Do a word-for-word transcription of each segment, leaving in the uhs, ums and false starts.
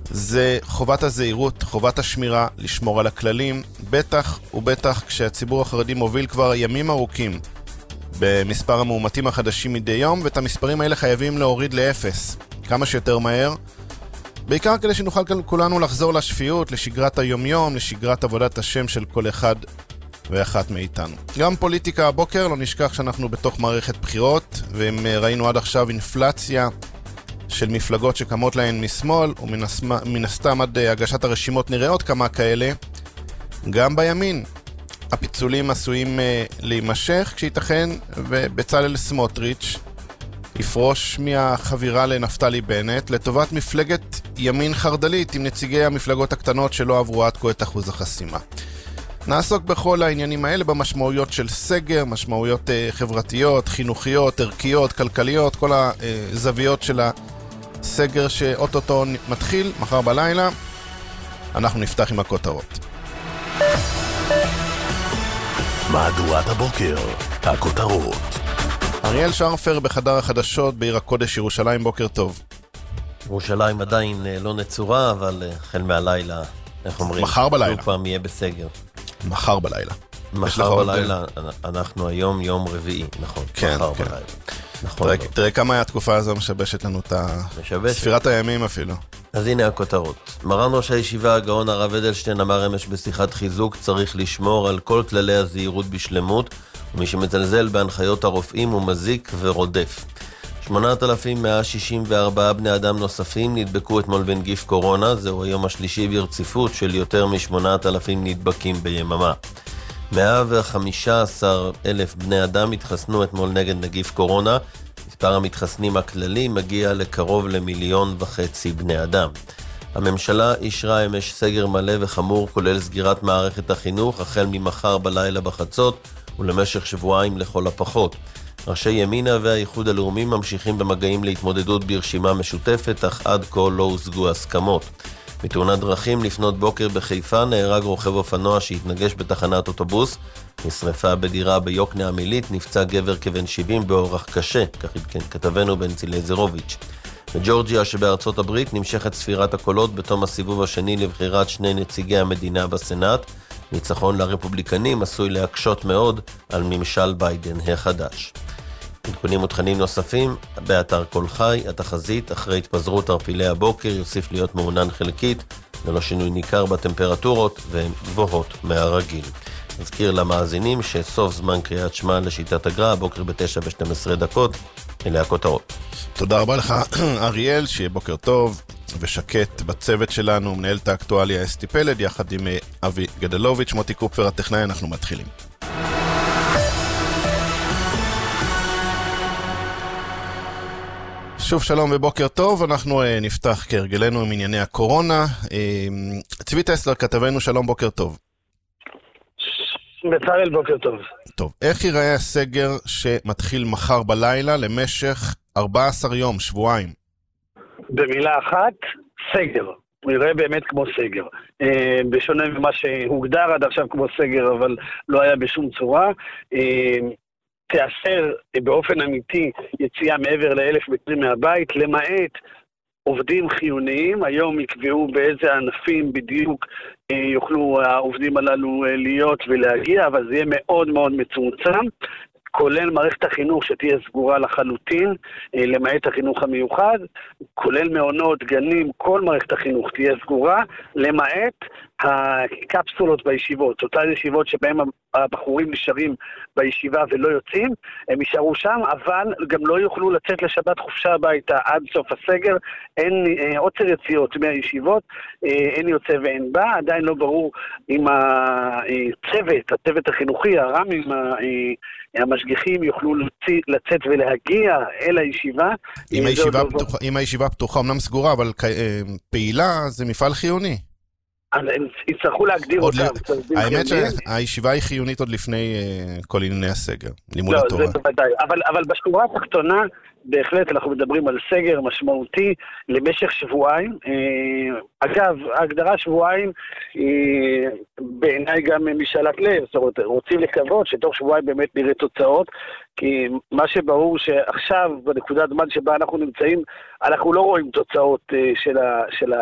זה חובת הזהירות, חובת השמירה, לשמור על הכללים, בטח ובטח כשהציבור החרדי מוביל כבר ימים ארוכים במספר המאומתים החדשים מדי יום, ואת המספרים האלה חייבים להוריד לאפס כמה שיותר מהר, בעיקר כדי שנוכל כולנו לחזור לשפיות, לשגרת היומיום, לשגרת עבודת השם של כל אחד ואחת מאיתנו. גם פוליטיקה הבוקר, לא נשכח שאנחנו בתוך מערכת בחירות, ואם ראינו עד עכשיו אינפלציה של מפלגות שקמות להן משמאל, ומן הסתם עד הגשת הרשימות נראה עוד כמה כאלה, גם בימין הפיצולים עשויים להימשך, כשייתכן ובצלאל סמוטריץ' יפרוש מהחבירה לנפתלי בנט לטובת מפלגת ימין חרדלית עם נציגי המפלגות הקטנות שלא עברו עד כה את אחוז החסימה. נעסוק בכל העניינים האלה, במשמעויות של סגר, משמעויות אה, חברתיות, חינוכיות, ערכיות, כלכליות, כל הזוויות של הסגר שאוטוטו מתחיל מחר בלילה. אנחנו נפתח עם הכותרות. מהדורת הבוקר, הכותרות. אריאל שרפר בחדר החדשות בעיר הקודש ירושלים, בוקר טוב. ירושלים עדיין לא נצורה, אבל החל מהלילה, איך אומרים? מחר בלילה. הוא פעם יהיה בסגר. מחר בלילה. מחר בלילה, אנחנו היום יום רביעי, נכון. כן, מחר כן. בלילה. נכון. תראה, תראה כמה היה התקופה הזו משבשת לנו את ספירת הימים אפילו. אז הנה הכותרות. מרן ראש הישיבה הגאון הרב אדלשטיין אמר אמש בשיחת חיזוק, צריך לשמור על כל כללי הזהירות בשלמות, ומי שמזלזל בהנחיות הרופאים הוא מזיק ורודף. שמונת אלפים מאה שישים וארבעה בני אדם נוספים נדבקו אתמול בנגיף קורונה, זהו היום השלישי ברציפות של יותר משמונת אלפים נדבקים ביממה. מאה וחמישה עשר אלף בני אדם התחסנו אתמול נגד נגיף קורונה, מספר המתחסנים הכללי מגיע לקרוב למיליון וחצי בני אדם. הממשלה אישרה אמש סגר מלא וחמור כולל סגירת מערכת החינוך החל ממחר בלילה בחצות ולמשך שבועיים לכל הפחות. ראשי ימינה והאיחוד הלאומי ממשיכים במגעים להתמודדות ברשימה משותפת, אך עד כה לא הושגו הסכמות. בתאונת דרכים לפנות בוקר בחיפה נהרג רוכב אופנוע שהתנגש בתחנת אוטובוס. נשרפה בדירה ביוקנעם עילית, נפצע גבר כבן שבעים באורח קשה, כך עדכן כתבנו בנצי לזרוביץ'. בג'ורג'יה שבארצות הברית נמשכת ספירת הקולות בתום הסיבוב השני לבחירת שני נציגי המדינה בסנאט. ניצחון לרפובליקנים עשוי להקשות מאוד על ממשל ביידן החדש. עדכונים ותכנים נוספים באתר כל חי. התחזית אחרי התפזרות ערפילי הבוקר יוסיף להיות מעונן חלקית ללא שינוי ניכר בטמפרטורות והן גבוהות מהרגיל. נזכיר למאזינים שסוף זמן קריאת שמע לשיטת הגר"א הבוקר ב-תשע ושתים עשרה דקות. אלה הכותרות. תודה רבה לך אריאל, שיהיה בוקר טוב ושקט בצוות שלנו. מנהלת האקטואליה אסתי פלד יחד עם אבי גדלוביץ', מוטי קופר הטכנאי. אנחנו מתחילים. שוב שלום ובוקר טוב. אנחנו uh, נפתח כהרגלנו עם ענייני הקורונה. uh, צבי טסלר כתבנו, שלום, בוקר טוב. בצלאל, בוקר טוב. טוב, איך ייראה הסגר שמתחיל מחר בלילה למשך ארבעה עשר יום, שבועיים? במילה אחת, סגר. הוא יראה באמת כמו סגר. אה, בשונה ממה שהוגדר עד עכשיו כמו סגר, אבל לא היה בשום צורה. אה, תאסר באופן אמיתי יציאה מעבר לאלף מטרים מהבית, למעט עובדים חיוניים. היום יקבעו באיזה ענפים בדיוק יוכלו העובדים הללו להיות ולהגיע, אבל זה יהיה מאוד מאוד מצומצם, כולל מערכת החינוך שתהיה סגורה לחלוטין, למעט החינוך המיוחד, כולל מעונות, גנים, כל מערכת החינוך תהיה סגורה, למעט הקפסולות בישיבות, אותן ישיבות שבהן הבחורים נשארים בישיבה ולא יוצאים, הם יישארו שם, אבל גם לא יוכלו לצאת לשבת חופשה הביתה עד סוף הסגר. אין עוצר יציאות מהישיבות, אין יוצא ואין בא. עדיין לא ברור אם הצוות, הצוות החינוכי, הר"מים, המשגיחים יוכלו לצאת ולהגיע אל הישיבה. אם הישיבה פתוחה, אם הישיבה פתוחה, אמנם סגורה, אבל פעילה, זה מפעל חיוני. אז הם יצטרכו להגדיר אותם. האמת שהישיבה היא חיונית עוד לפני כל ענייני הסגר, לימוד התורה. התורה. לא, זה בוודאי. אבל, אבל בשורה התחתונה, בהחלט אנחנו מדברים על סגר משמעותי למשך שבועיים. אגב, ההגדרה שבועיים היא בעיניי גם משאלת לב, זאת אומרת, רוצים לקוות שתוך שבועיים באמת נראה תוצאות, כי מה שברור שעכשיו, בנקודת זמן שבה אנחנו נמצאים, אנחנו לא רואים תוצאות של, ה, של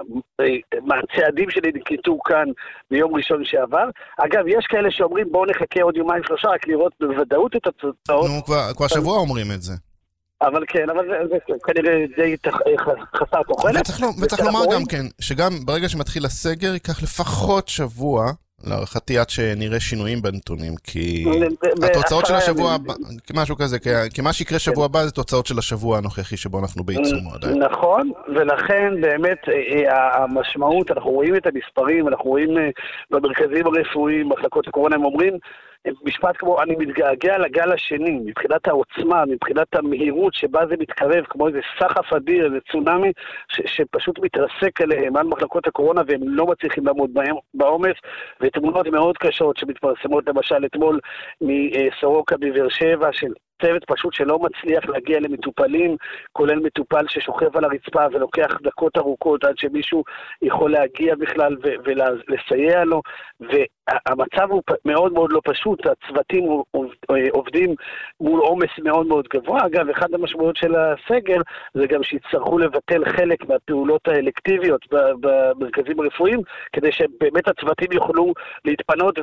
הצעדים שננקטו כאן ביום ראשון שעבר. אגב, יש כאלה שאומרים בואו נחכה עוד יומיים שלושה, רק לראות בוודאות את התוצאות. נו, כבר, כבר שבוע אומרים את זה. אבל כן, אבל זה, זה כנראה די חסר תוחלת. וצריך לומר גם כן, שגם ברגע שמתחיל הסגר, ייקח לפחות שבוע, להערכתי עד שנראה שינויים בנתונים, כי התוצאות של השבוע הבא, משהו כזה, כי מה שיקרה שבוע הבא זה תוצאות של השבוע הנוכחי שבו אנחנו בעיצומו עדיין. נכון, ולכן באמת המשמעות, אנחנו רואים את המספרים, אנחנו רואים במרכזים הרפואיים, מחלקות הקורונה, הם אומרים, משפט כמו, אני מתגעגע לגל השני, מבחינת העוצמה, מבחינת המהירות שבה זה מתקרב, כמו איזה סחף אדיר, איזה צונאמי, ש- שפשוט מתרסק עליהם, על מחלקות הקורונה, והם לא מצליחים לעמוד בעומס, ותמונות מאוד קשות שמתפרסמות, למשל, אתמול מסורוקה בבאר שבע, של צוות פשוט שלא מצליח להגיע למטופלים, כולל מטופל ששוכב על הרצפה ולוקח דקות ארוכות עד שמישהו יכול להגיע בכלל ו- ולסייע לו, והמצב הוא מאוד מאוד לא פשוט, הצוותים עובדים מול עומס מאוד מאוד גבוה. אגב, אחד המשמעויות של הסגר זה גם שיצטרכו לבטל חלק מהפעולות האלקטיביות במרכזים הרפואיים, כדי שבאמת הצוותים יוכלו להתפנות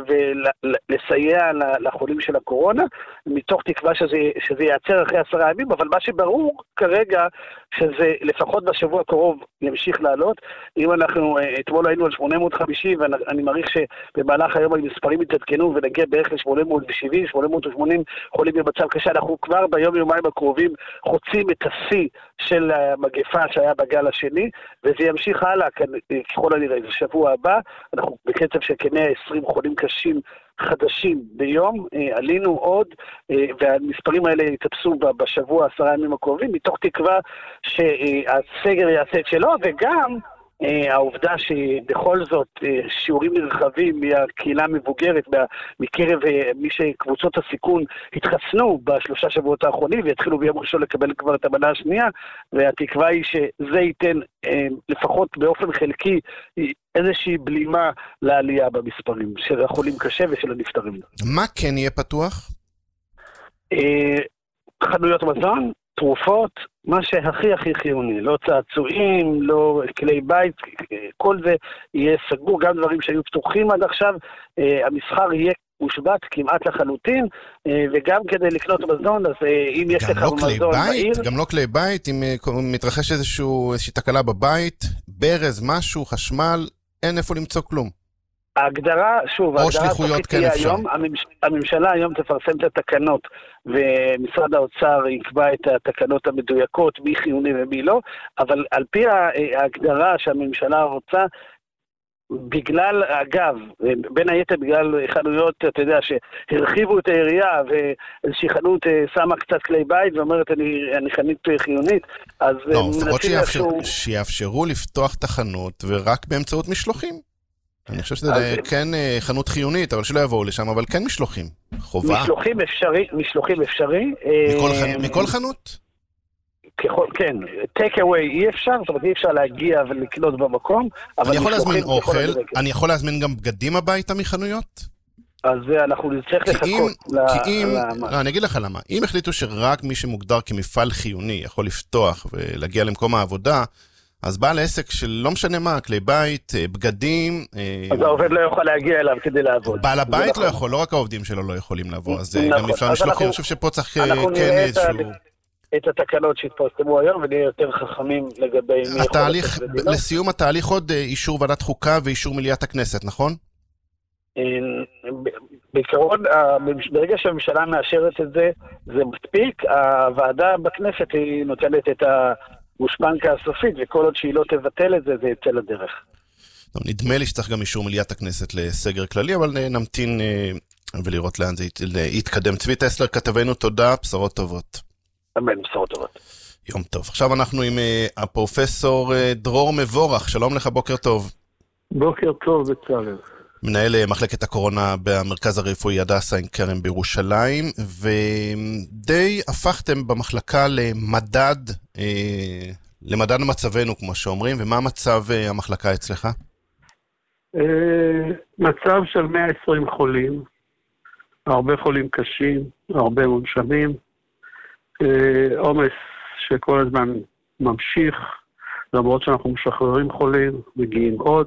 ולסייע לחולים של הקורונה, מתוך תקווה שזה, שזה ייעצר אחרי עשרה ימים, אבל מה שברור כרגע, שזה לפחות בשבוע הקרוב ימשיך לעלות. אם אנחנו, אתמול היינו על שמונה מאות וחמישים, ואני מעריך שבמהלך היום המספרים יתעדכנו, ונגיע בערך ל-שמונה מאות שבעים, שמונה מאות ושמונים חולים במצב קשה. אנחנו כבר ביום יומיים הקרובים חוצים את השיא של המגפה שהיה בגל השני, וזה ימשיך הלאה, ככל הנראה, זה שבוע הבא, אנחנו בקצב של כ-מאה ועשרים חולים קשים חדשים ביום, עלינו עוד, והמספרים האלה יתפסו בשבוע, עשרה ימים הקרובים, מתוך תקווה שהסגר יעשה את שלו, וגם העובדה שבכל זאת שיעורים נרחבים מהקהילה המבוגרת, מקרב מי שקבוצות הסיכון התחסנו בשלושה שבועות האחרונים, ויתחילו ביום ראשון לקבל כבר את המנה השנייה, והתקווה היא שזה ייתן לפחות באופן חלקי איזושהי בלימה לעלייה במספרים של החולים קשה ושל הנפטרים. מה כן יהיה פתוח? חנויות מזון, תרופות, מה שהכי הכי חיוני, לא צעצועים, לא כלי בית, כל זה יהיה סגור, גם דברים שהיו פתוחים עד עכשיו, המסחר יהיה מושבת כמעט לחלוטין, וגם כדי לקנות מזון, אז אם יש לך מזון בעיר... גם לא כלי בית, אם מתרחש איזושהי תקלה בבית, ברז, משהו, חשמל, אין איפה למצוא כלום. ההגדרה, שוב, ההגדרה תהיה היום, הממשלה היום תפרסם את התקנות, ומשרד האוצר יקבע את התקנות המדויקות, מי חיוני ומי לא, אבל על פי ההגדרה שהממשלה רוצה, בגלל, אגב, בין היתר בגלל חנויות, אתה יודע, שהרחיבו את העירייה, ואיזושהי חנות שמה קצת כלי בית, ואומרת, אני, אני חנית חיונית, אז... לא, לפחות שיאפשר, שיאפשרו לפתוח את החנות, ורק באמצעות משלוחים. אני חושב שזה אז... כן חנות חיונית, אבל שלא יבואו לשם, אבל כן משלוחים. חובה. משלוחים אפשרי, משלוחים אפשרי. מכל, ח... מכל חנות? ככל, כן, take away אי אפשר, זאת אומרת אי אפשר להגיע ולקנות במקום. אני יכול להזמין אוכל, אני יכול להזמין גם בגדים הביתה מחנויות? אז אנחנו נצטרך לחכות. כי אם, לא, אני אגיד לך למה, אם החליטו שרק מי שמוגדר כמפעל חיוני יכול לפתוח ולהגיע למקום העבודה, אז בעל עסק של לא משנה מה, כלי בית, בגדים... אז העובד לא יכול להגיע אליו כדי לעבוד. בעל הבית לא יכול, לא רק העובדים שלו לא יכולים לבוא, אז גם מפעל משלוחים, אני חושב שפה צריך כן איזשהו... את התקנות שהתפרסמו היום, ונהיה יותר חכמים לגבי... התהליך, לסיום התהליך עוד אישור ועדת חוקה ואישור מליאת הכנסת, נכון? בעיקרון, ברגע שהממשלה מאשרת את זה, זה מספיק. הוועדה בכנסת היא נותנת את הגושפנקה הסופית, וכל עוד שהיא לא תבטל את זה, זה יצא לדרך. נדמה לי שצריך גם אישור מליאת הכנסת לסגר כללי, אבל נמתין ולראות לאן זה יתקדם. צבי טסלר, כתבנו, תודה, בשורות טובות. אמן, בשורות טובות. יום טוב. עכשיו אנחנו עם uh, הפרופסור uh, דרור מבורך. שלום לך, בוקר טוב. בוקר טוב, בצלאל. מנהל מחלקת הקורונה במרכז הרפואי הדסה עין כרם בירושלים, ודי הפכתם במחלקה למדד, למדד מצבנו כמו שאומרים, ומה מצב המחלקה אצלך? מצב של מאה ועשרים חולים, הרבה חולים קשים, הרבה מונשמים, עומס שכל הזמן ממשיך, למרות שאנחנו משחררים חולים, מגיעים עוד.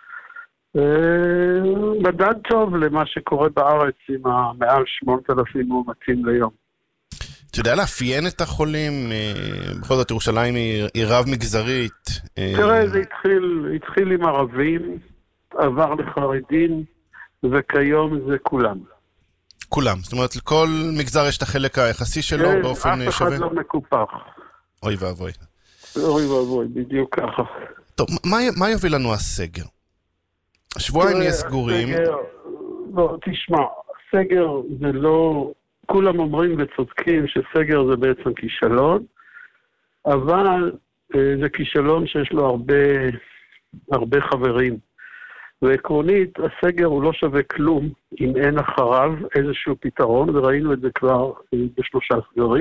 מדד טוב למה שקורה בארץ עם מעל שמונת אלפים מאומתים ליום. אתה יודע לאפיין את החולים? בכל זאת ירושלים היא רב מגזרית. תראה, זה התחיל, התחיל עם ערבים, עבר לחרדים, וכיום זה כולם. כולם, זאת אומרת לכל מגזר יש את החלק היחסי שלו באופן שווה? אף אחד לא מקופח. אוי ואבוי. אוי ואבוי, בדיוק ככה. טוב, מה, מה יוביל לנו הסגר? השבועיים נהיה סגורים. הסגר, לא, תשמע, סגר זה לא, כולם אומרים וצודקים שסגר זה בעצם כישלון, אבל זה כישלון שיש לו הרבה, הרבה חברים. ועקרונית, הסגר הוא לא שווה כלום אם אין אחריו איזשהו פתרון, וראינו את זה כבר בשלושה סגרים.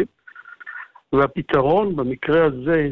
והפתרון במקרה הזה,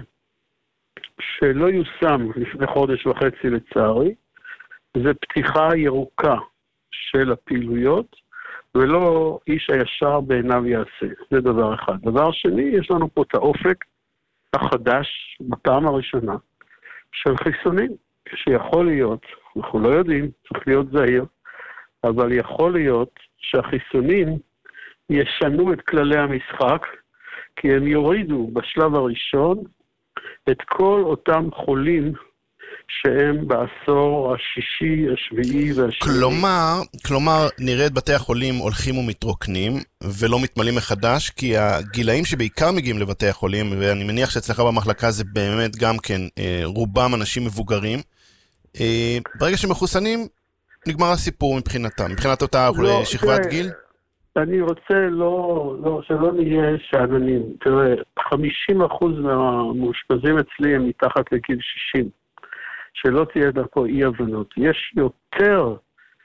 שלא יושם לפני חודש וחצי לצערי, זה פתיחה ירוקה של הפעילויות, ולא איש הישר בעיניו יעשה. זה דבר אחד. דבר שני, יש לנו פה את האופק החדש, בפעם הראשונה, של חיסונים, שיכול להיות, אנחנו לא יודעים, צריך להיות זהיר, אבל יכול להיות שהחיסונים ישנו את כללי המשחק, כי הם יורידו בשלב הראשון את כל אותם חולים שהם בעשור השישי, השביעי והשביעי. כלומר, כלומר, נראה את בתי החולים הולכים ומתרוקנים, ולא מתמלאים מחדש, כי הגילאים שבעיקר מגיעים לבתי החולים, ואני מניח שאצלך במחלקה זה באמת גם כן, רובם אנשים מבוגרים, ברגע שמחוסנים, נגמר הסיפור מבחינתם, מבחינת אותה לא, שכבת תראה, גיל? אני רוצה לא, לא, שלא נהיה שעננים. תראה, חמישים אחוז מהמאושפזים אצלי הם מתחת לגיל שישים. שלא תהיה דרכו אי הבנות. יש יותר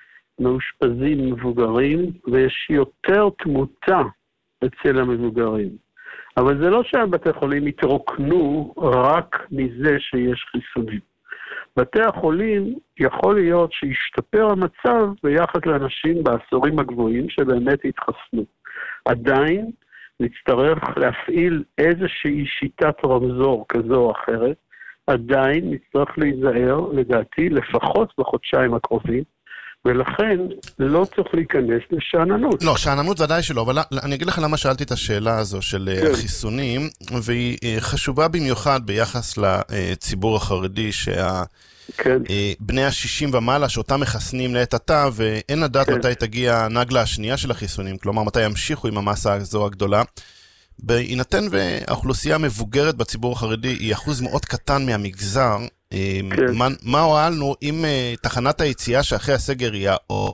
מאושפזים מבוגרים, ויש יותר תמותה אצל המבוגרים. אבל זה לא שהבתי חולים יתרוקנו רק מזה שיש חיסונים. בתי החולים יכול להיות שישתפר המצב ביחד לאנשים בעשורים הגבוהים שבאמת יתחסנו. עדיין נצטרך להפעיל איזושהי שיטת רמזור כזו או אחרת, עדיין נצטרך להיזהר, לדעתי, לפחות בחודשיים הקרובים, ולכן לא צריך להיכנס לשעננות. לא, שעננות ודאי שלא, אבל אני אגיד לך למה שאלתי את השאלה הזו של כן. החיסונים, והיא חשובה במיוחד ביחס לציבור החרדי, שה... כן. בני ה-שישים ומעלה, שאותם מחסנים לעת עתה, ואין לדעת כן. מתי תגיע הנגלה השנייה של החיסונים, כלומר מתי ימשיכו עם המסה הזו הגדולה. בהינתן והאוכלוסייה המבוגרת בציבור החרדי היא אחוז מאוד קטן מהמגזר, כן. מה, מה הועלנו אם uh, תחנת היציאה שאחרי הסגר היא או...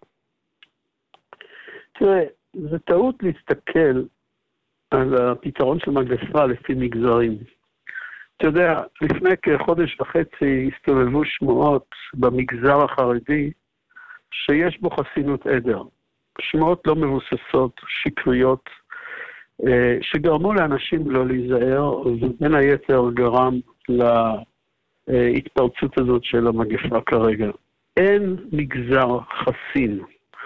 תראה, זה טעות להסתכל על הפתרון של מגפה לפי מגזרים. אתה יודע, לפני כחודש וחצי הסתובבו שמועות במגזר החרדי שיש בו חסינות עדר. שמועות לא מבוססות, שקריות, שגרמו לאנשים לא להיזהר, ובין היתר גרם להתפרצות הזאת של המגפה כרגע. אין מגזר חסין.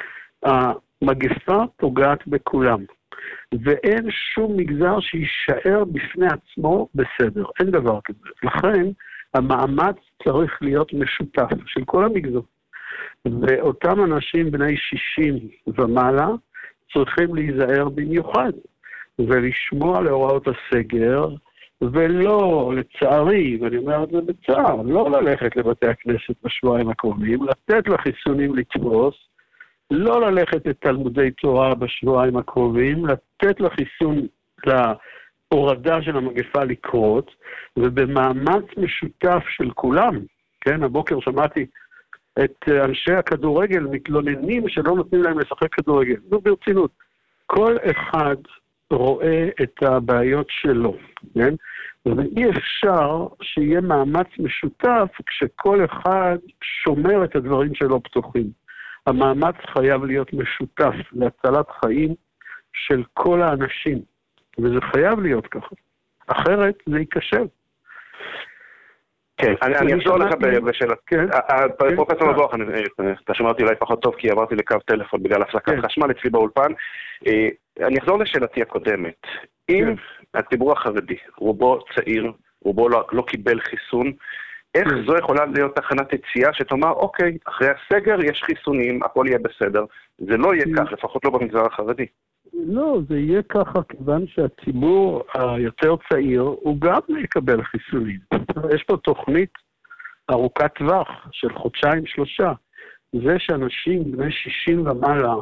המגפה פוגעת בכולם, ואין שום מגזר שישאר בפני עצמו בסדר. אין דבר כזה. לכן המאמץ צריך להיות משותף של כל המגזר. ואותם אנשים בני שישים ומעלה צריכים להיזהר במיוחד. ולשמוע להוראות הסגר, ולא, לצערי, ואני אומר את זה בצער, לא ללכת לבתי הכנסת בשבועיים הקרובים, לתת לחיסונים לתפוס, לא ללכת לתלמודי תורה בשבועיים הקרובים, לתת לחיסון, להורדה של המגפה לקרות, ובמאמץ משותף של כולם, כן, הבוקר שמעתי את אנשי הכדורגל מתלוננים שלא נותנים להם לשחק כדורגל, נו ברצינות, כל אחד רואה את הבעיות שלו, כן? ואי אפשר שיהיה מאמץ משותף כשכל אחד שומר את הדברים שלו פתוחים. המאמץ חייב להיות משותף להצלת חיים של כל האנשים, וזה חייב להיות ככה. אחרת זה ייכשל. כן, אני אחזור לך בשאלה. פרופסור מבוך, אתה שמע אותי אולי פחות טוב כי עברתי לקו טלפון בגלל הפסקת חשמל אצלי באולפן. אני אחזור לשאלתי הקודמת. אם הציבור החרדי, רובו צעיר, רובו לא קיבל חיסון, איך זו יכולה להיות תחנת יציאה שתאמר, אוקיי, אחרי הסגר יש חיסונים, הכל יהיה בסדר. זה לא יהיה כך, לפחות לא במגזר החרדי. לא, זה יהיה ככה כיוון שהציבור היותר צעיר הוא גם יקבל חיסונים. יש פה תוכנית ארוכת טווח של חודשיים שלושה. זה שאנשים בני שישים ומעלה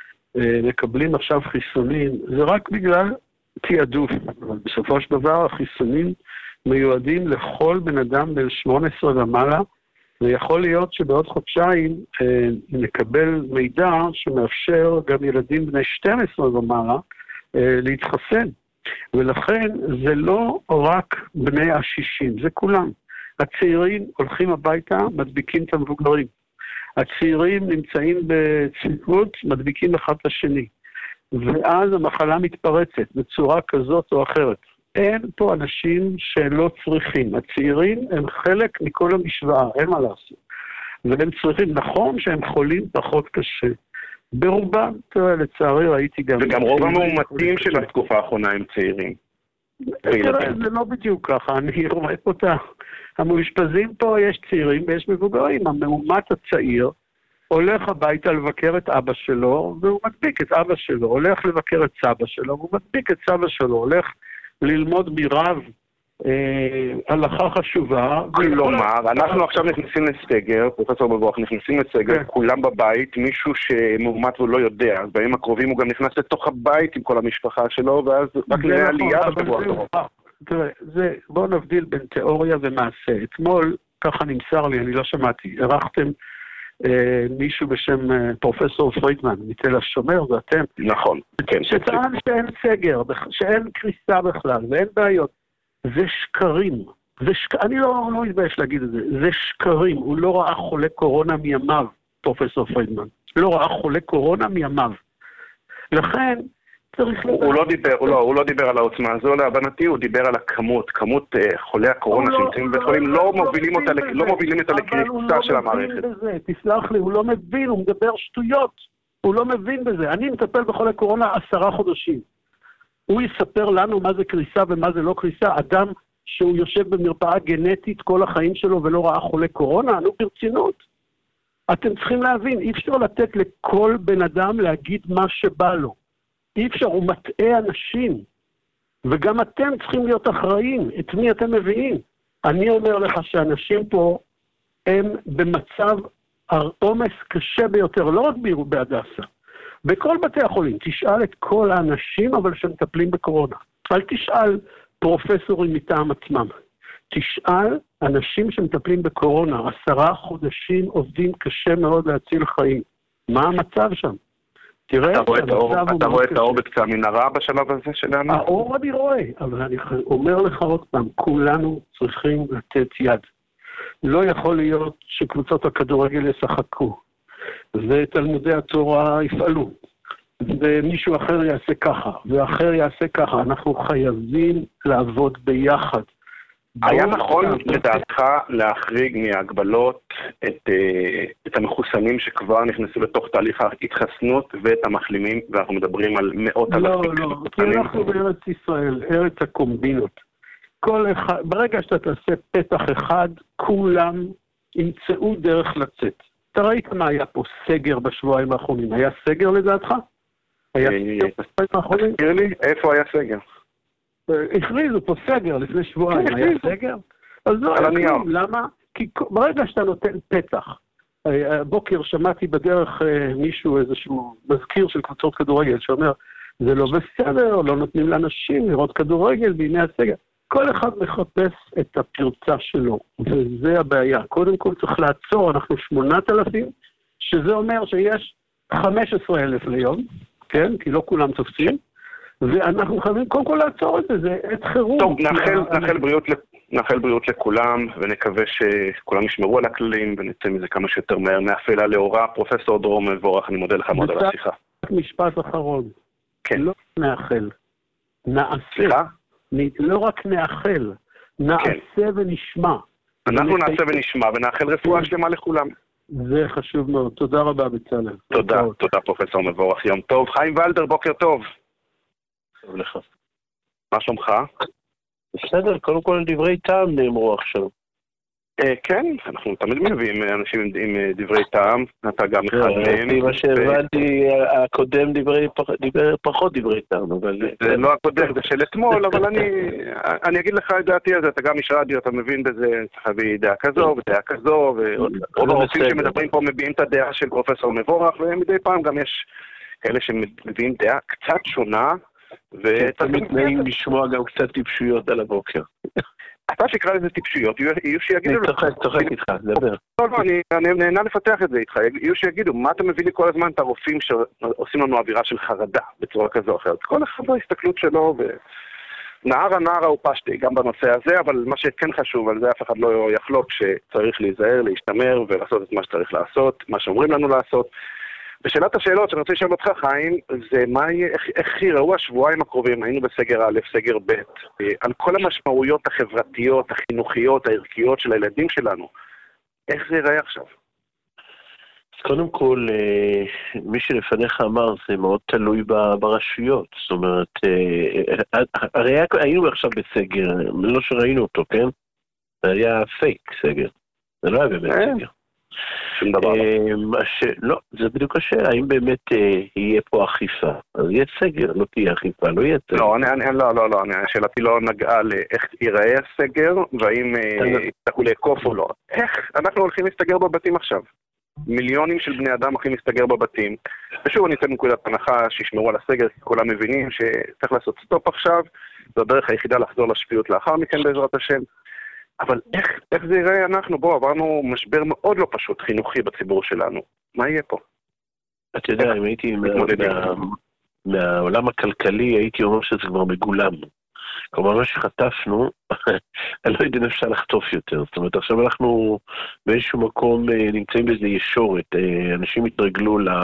מקבלים עכשיו חיסונים, זה רק בגלל תיעדוף. אבל בסופו של דבר החיסונים מיועדים לכל בן אדם בן שמונה עשרה ומעלה, ויכול להיות שבעוד חודשיים אה, נקבל מידע שמאפשר גם ילדים בני שתים עשרה ומעלה אה, להתחסן. ולכן זה לא רק בני השישים, זה כולם. הצעירים הולכים הביתה, מדביקים את המבוגרים. הצעירים נמצאים בצפיפות, מדביקים אחד את השני. ואז המחלה מתפרצת בצורה כזאת או אחרת. אין פה אנשים שלא צריכים. הצעירים הם חלק מכל המשוואה, אין מה לעשות. והם צריכים, נכון שהם חולים פחות קשה. ברובם, תראה, לצערי ראיתי גם... וגם רוב המאומתים של התקופה האחרונה הם צעירים. תראה, זה לא בדיוק ככה, אני רואה פה את המאושפזים פה, יש צעירים ויש מבוגרים. המאומת הצעיר הולך הביתה לבקר את אבא שלו, והוא מדביק את אבא שלו. הולך לבקר את סבא שלו, והוא מדביק את סבא שלו. הולך ללמוד מרב אה, הלכה חשובה. כלומר, אנחנו עכשיו נכנסים לסגר, פרופסור מבוך, נכנסים לסגר, כולם בבית, מישהו שמאומת והוא לא יודע, אז בימים הקרובים הוא גם נכנס לתוך הבית עם כל המשפחה שלו, ואז רק נראה עלייה בשבוע הקרוב. תראה, בואו נבדיל בין תיאוריה ומעשה. אתמול, ככה נמסר לי, אני לא שמעתי, ערכתם אה, מישהו בשם אה, פרופסור פרידמן מתל השומר, זה אתם. נכון, כן. שטען שאין סגר, שאין קריסה בכלל, ואין בעיות. זה שקרים. זה שק... אני לא, לא מתבייש להגיד את זה. זה שקרים. הוא לא ראה חולה קורונה מימיו, פרופסור פרידמן. לא ראה חולה קורונה מימיו. לכן, צריך... הוא לא דיבר, הוא לא, הוא לא דיבר על העוצמה הזו, להבנתי הוא דיבר על הכמות, כמות uh, חולי הקורונה שנמצאים בבית חולים, לא מובילים אותה, לא מובילים אותה לקריסה של המערכת. תסלח לי, הוא לא מבין, הוא מדבר שטויות. הוא לא מבין בזה. אני מטפל בחולי קורונה עשרה חודשים. הוא יספר לנו מה זה קריסה ומה זה לא קריסה. אדם שהוא יושב במרפאה גנטית כל החיים שלו ולא ראה חולה קורונה, נו ברצינות. אתם צריכים להבין, אי אפשר לתת לכל בן אדם להגיד מה שבא לו. אי אפשר, הוא מטעה אנשים. וגם אתם צריכים להיות אחראים. את מי אתם מביאים? אני אומר לך שאנשים פה הם במצב עומס קשה ביותר, לא רק בירו בהדסה. בכל בתי החולים, תשאל את כל האנשים, אבל שמטפלים בקורונה. אל תשאל פרופסורים מטעם עצמם. תשאל אנשים שמטפלים בקורונה, עשרה חודשים עובדים קשה מאוד להציל חיים. מה המצב שם? תראה, אתה רואה את האור, אתה רואה את האור בקצה המנהרה בשלב הזה שלנו? האור אני רואה, אבל אני אומר לך עוד פעם, כולנו צריכים לתת יד. לא יכול להיות שקבוצות הכדורגל ישחקו, ותלמודי התורה יפעלו, ומישהו אחר יעשה ככה, ואחר יעשה ככה. אנחנו חייבים לעבוד ביחד. היה נכון לדעתך להחריג מההגבלות את, את המחוסנים שכבר נכנסו לתוך תהליך ההתחסנות ואת המחלימים, ואנחנו מדברים על מאות אלפים. לא, לא, כי אנחנו בארץ ישראל, ארץ הקומבינות. כל אחד, ברגע שאתה תעשה פתח אחד, כולם ימצאו דרך לצאת. אתה ראית מה היה פה סגר בשבועיים האחרונים? היה סגר לדעתך? היה סגר בשבועיים האחרונים? תראה לי, איפה היה סגר? הכריזו פה סגר לפני שבועיים, היה סגר? אז לא, למה? כי ברגע שאתה נותן פתח, הבוקר שמעתי בדרך מישהו, איזשהו מזכיר של קבוצות כדורגל, שאומר, זה לא בסדר, לא נותנים לאנשים לראות כדורגל בימי הסגר. כל אחד מחפש את הפרצה שלו, וזה הבעיה. קודם כל צריך לעצור, אנחנו שמונת אלפים, שזה אומר שיש חמישה עשר אלף ליום, כן? כי לא כולם תופסים, ואנחנו חייבים קודם כל לעצור את זה, זה עת חירום. טוב, נאחל, נאחל בריאות, נאחל בריאות לכולם, ונקווה שכולם ישמרו על הכללים, ונצא מזה כמה שיותר מהר מאפלה לאורה. פרופסור דרור מבורך, אני מודה לך מאוד על השיחה. משפט אחרון. כן. לא נאחל, נעשה. סליחה? לא רק נאחל, נעשה כן. ונשמע. אנחנו נעשה ונשמע, ונאחל רפואה שלמה לכולם. זה חשוב מאוד. תודה רבה, בצלאל. תודה, תודה פרופסור מבורך. יום טוב. חיים ולדר, בוקר טוב. טוב לך. מה שלומך? בסדר, קודם כל דברי טעם נאמרו עכשיו. כן, אנחנו תמיד מביאים אנשים עם דברי טעם, אתה גם אחד מהם. לפי מה שהבנתי, הקודם דיבר פחות דברי טעם, אבל... זה לא הקודם, זה של אתמול, אבל אני אגיד לך את דעתי על זה, אתה גם איש רדיו, אתה מבין בזה, צריך להביא דעה כזו ודעה כזו, ורוב הרופאים שמדברים פה מביאים את הדעה של פרופסור מבורך, ומדי פעם גם יש כאלה שמביאים דעה קצת שונה, ותמיד נעים לשמוע גם קצת טיפשויות על הבוקר. אתה שיקרא לזה טיפשויות, יהיו שיגידו... אני צוחק, צוחק איתך, דבר. לא, לא, אני נהנה לפתח את זה איתך. יהיו שיגידו, מה אתה מביא לי כל הזמן את הרופאים שעושים לנו אווירה של חרדה בצורה כזו או אחרת? כל אחד בהסתכלות שלו, ונערה נערה הוא פשטי, גם בנושא הזה, אבל מה שכן חשוב, על זה אף אחד לא יחלוק, שצריך להיזהר, להשתמר ולעשות את מה שצריך לעשות, מה שאומרים לנו לעשות. ושאלת השאלות שאני רוצה לשאול אותך, חיים, זה מה יהיה, איך, איך יראו השבועיים הקרובים, היינו בסגר א', סגר ב', על כל המשמעויות החברתיות, החינוכיות, הערכיות של הילדים שלנו. איך זה ייראה עכשיו? אז קודם כל, מי שלפניך אמר, זה מאוד תלוי ברשויות. זאת אומרת, הרי היינו עכשיו בסגר, לא שראינו אותו, כן? זה היה פייק סגר. זה לא היה באמת סגר. שום דבר. לא, זה בדיוק השאלה, האם באמת יהיה פה אכיפה? אז יהיה סגר, לא תהיה אכיפה, לא יהיה סגר. לא, לא, לא, לא, השאלתי לא נגעה לאיך ייראה הסגר, והאם יצטרכו לאכוף או לא. איך אנחנו הולכים להסתגר בבתים עכשיו? מיליונים של בני אדם הולכים להסתגר בבתים. ושוב אני אתן נקודת הנחה שישמרו על הסגר, כי כולם מבינים שצריך לעשות סטופ עכשיו, זו הדרך היחידה לחזור לשפיות לאחר מכן בעזרת השם. אבל איך, איך זה ייראה אנחנו? בוא, עברנו משבר מאוד לא פשוט חינוכי בציבור שלנו. מה יהיה פה? אתה יודע, אם הייתי מה, מהעולם הכלכלי, הייתי אומר שזה כבר מגולם. כלומר, מה שחטפנו, אני לא יודע אם אפשר לחטוף יותר. זאת אומרת, עכשיו אנחנו באיזשהו מקום נמצאים באיזה ישורת. אנשים התרגלו ל...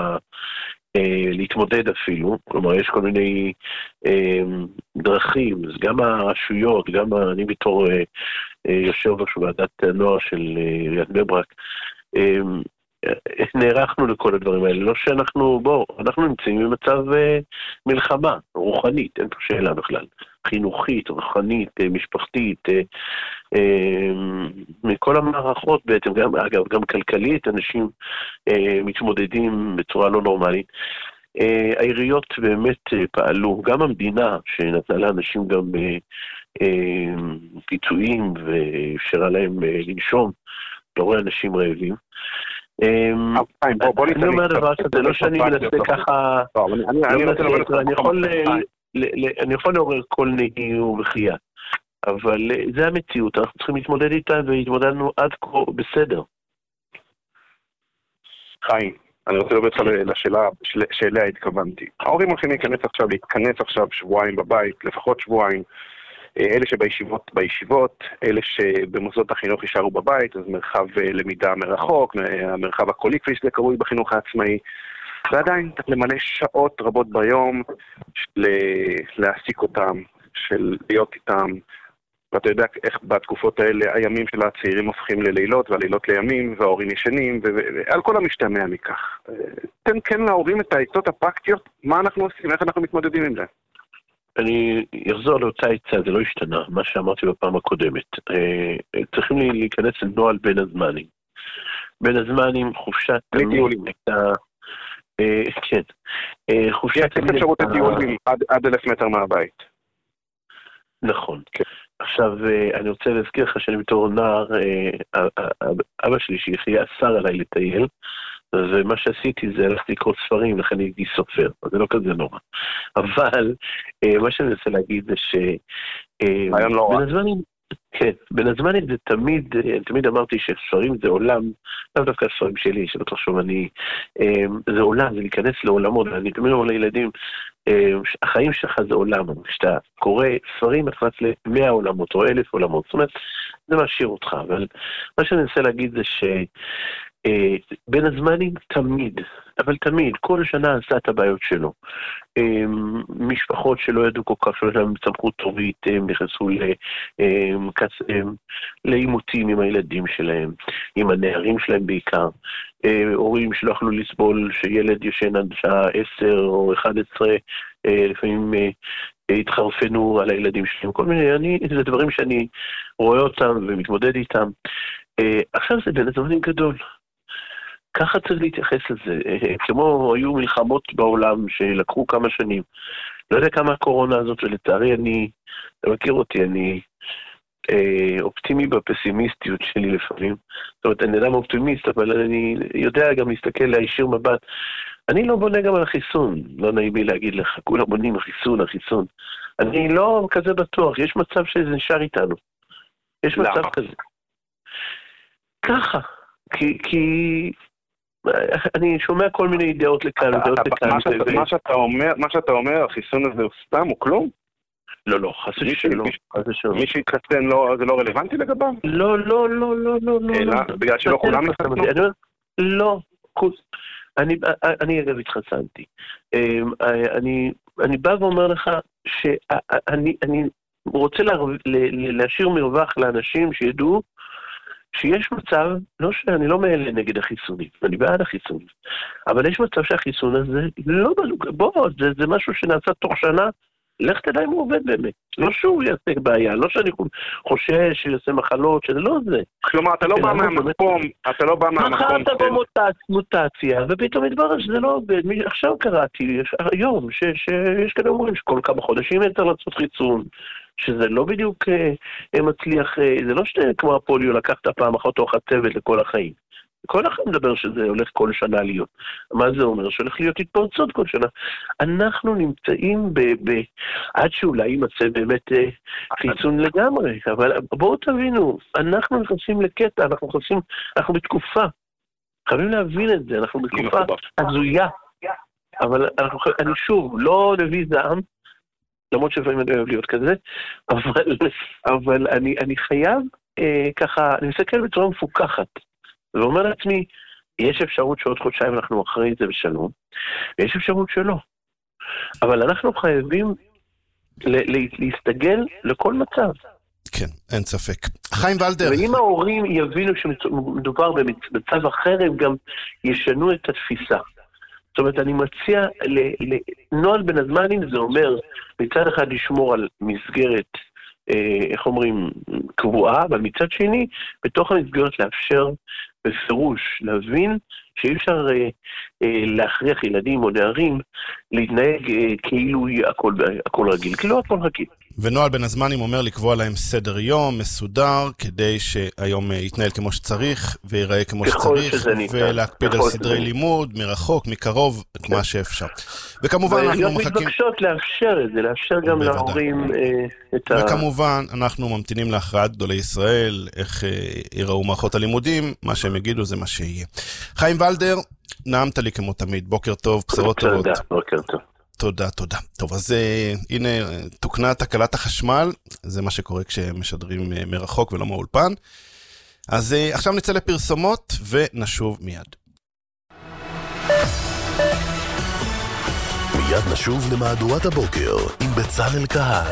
להתמודד אפילו, כלומר יש כל מיני אה, דרכים, אז גם הרשויות, גם אני בתור אה, יושב ראש ועדת הנוער של עיריית בני ברק, אה, נערכנו לכל הדברים האלה, לא שאנחנו, בוא, אנחנו נמצאים במצב אה, מלחמה, רוחנית, אין פה שאלה בכלל, חינוכית, רוחנית, אה, משפחתית, אה, אה, מכל המערכות בעצם, גם, אגב, גם כלכלית, אנשים אה, מתמודדים בצורה לא נורמלית. אה, העיריות באמת אה, פעלו, גם המדינה שנתנה לאנשים גם אה, אה, פיצויים ואפשרה להם אה, לנשום, לא רואה אנשים רעבים. אני אומר דבר כזה, לא שאני מנסה ככה, אני יכול לעורר כל נהי ובחייה, אבל זה המציאות, אנחנו צריכים להתמודד איתה, והתמודדנו עד כה בסדר. חיים, אני רוצה לדבר איתך לשאלה שאליה התכוונתי. ההורים הולכים להיכנס עכשיו, להתכנס עכשיו שבועיים בבית, לפחות שבועיים, אלה שבישיבות בישיבות, אלה שבמוסדות החינוך יישארו בבית, אז מרחב למידה מרחוק, המרחב הקולי כפי שזה קרוי בחינוך העצמאי, ועדיין צריך למלא שעות רבות ביום של להעסיק אותם, של להיות איתם, ואתה יודע איך בתקופות האלה הימים של הצעירים הופכים ללילות והלילות לימים, וההורים ישנים, ועל כל המשתמע מכך. תן כן להורים את העצות הפרקטיות, מה אנחנו עושים, איך אנחנו מתמודדים עם זה. אני אחזור לאותה עצה, זה לא השתנה, מה שאמרתי בפעם הקודמת. צריכים להיכנס לנועל בין הזמנים. בין הזמנים, חופשת תמיד הייתה... כן. חופשת תמיד... יש אפשרות לטיולים עד אלף מטר מהבית. נכון. עכשיו, אני רוצה להזכיר לך שאני בתור נער, אבא שלי שיחיה אסר עליי לטייל, ומה שעשיתי זה הלכתי לקרוא ספרים, לכן הייתי סופר, אז זה לא כזה נורא. אבל מה שאני רוצה להגיד זה ש... היום לא רע. כן, בין הזמנים זה תמיד, תמיד אמרתי שספרים זה עולם, לא דווקא הספרים שלי, שלא תחשוב אני, זה עולם, זה להיכנס לעולמות, ואני תמיד אומר לילדים, החיים שלך זה עולם, כשאתה קורא ספרים נכנס למאה עולמות או אלף עולמות, זאת אומרת, זה משאיר אותך, אבל מה שאני רוצה להגיד זה ש... בין הזמנים תמיד, אבל תמיד, כל שנה עשה את הבעיות שלו. משפחות שלא ידעו כל כך, שלא ידעו סמכות טובית, הם נכנסו לאימותים עם הילדים שלהם, עם הנערים שלהם בעיקר. הורים שלא יכלו לסבול שילד ישן עד שעה עשר או אחת עשרה, לפעמים התחרפנו על הילדים שלהם. כל מיני, אני, זה דברים שאני רואה אותם ומתמודד איתם. עכשיו זה בין הזמנים גדול. ככה צריך להתייחס לזה, כמו היו מלחמות בעולם שלקחו כמה שנים. לא יודע כמה הקורונה הזאת, ולצערי אני, אתה מכיר אותי, אני אה, אופטימי בפסימיסטיות שלי לפעמים. זאת אומרת, אני אדם אופטימיסט, אבל אני יודע גם להסתכל להישיר מבט. אני לא בונה גם על החיסון, לא נעים לי להגיד לך, כולם בונים החיסון, החיסון. אני לא כזה בטוח, יש מצב שזה נשאר איתנו. יש מצב כזה. ככה, כי... כי... אני שומע כל מיני אידאות לכאן, אידאות לכאן. מה שאתה אומר, החיסון הזה הוא סתם, הוא כלום? לא, לא, חס ושלום. מי שהתחסן זה לא רלוונטי לגביו? לא, לא, לא, לא, לא. אלא, בגלל שלא כולם התחסנו? לא, אני אגב התחסנתי. אני בא ואומר לך שאני רוצה להשאיר מרווח לאנשים שידעו שיש מצב, לא שאני לא מעלה נגד החיסונים, אני בעד החיסונים, אבל יש מצב שהחיסון הזה לא בלוג, בוא, זה, זה משהו שנעשה תוך שנה, לך תדע אם הוא עובד באמת, לא שהוא יעשה בעיה, לא שאני חושש שיעשה מחלות, שזה לא זה. כלומר, אתה לא בא מהמקום, אתה לא בא מהמקום. מחר אתה במוטציה, ופתאום מתברר שזה לא עובד, עכשיו קראתי, היום, שיש כאלה אומרים שכל כמה חודשים אין צריך לעשות חיסון, שזה לא בדיוק אה, מצליח, אה, זה לא שכמו הפוליו לקחת פעם אחת או חצבת לכל החיים. כל אחד מדבר שזה הולך כל שנה להיות. מה זה אומר? שהולך להיות התפרצות כל שנה. אנחנו נמצאים ב... ב עד שאולי יימצא באמת אה, חיסון לגמרי. אבל בואו תבינו, אנחנו נכנסים לקטע, אנחנו נכנסים, אנחנו בתקופה. חייבים להבין את זה, אנחנו בתקופה הזויה. אבל אנחנו, אני שוב, לא נביא זעם, למרות שלפעמים אני אוהב להיות כזה, אבל, אבל אני, אני חייב אה, ככה, אני מסתכל בצורה מפוקחת, ואומר לעצמי, יש אפשרות שעוד חודשיים אנחנו אחרי זה בשלום, ויש אפשרות שלא. אבל אנחנו חייבים ל- ל- להסתגל לכל מצב. כן, אין ספק. חיים ולדר. ואם ההורים יבינו שמדובר במצב אחר, הם גם ישנו את התפיסה. זאת אומרת, אני מציע, לנוהל בין הזמנים זה אומר, מצד אחד לשמור על מסגרת, איך אומרים, קבועה, אבל מצד שני, בתוך המסגרת לאפשר בפירוש, להבין שאי אפשר להכריח ילדים או נערים להתנהג כאילו הכל, הכל רגיל, כי לא הכל רגיל. ונוהל בין הזמנים אומר לקבוע להם סדר יום מסודר, כדי שהיום יתנהל כמו שצריך, ויראה כמו שצריך, ולהקפיד על סדרי לימוד, מרחוק, מקרוב, מה שאפשר. וכמובן אנחנו מחכים... מתבקשות לאפשר את זה, לאפשר גם להורים את ה... וכמובן אנחנו ממתינים להכרעת גדולי ישראל, איך ייראו מערכות הלימודים, מה שהם יגידו זה מה שיהיה. חיים ולדר, נעמת לי כמו תמיד, בוקר טוב, בשורות טובות. תודה, בוקר טוב. תודה, תודה. טוב, אז uh, הנה, תוקנה תקלת החשמל, זה מה שקורה כשמשדרים uh, מרחוק ולא מאולפן. אז uh, עכשיו נצא לפרסומות ונשוב מיד. מיד נשוב למהדורת הבוקר עם בצלאל כהן.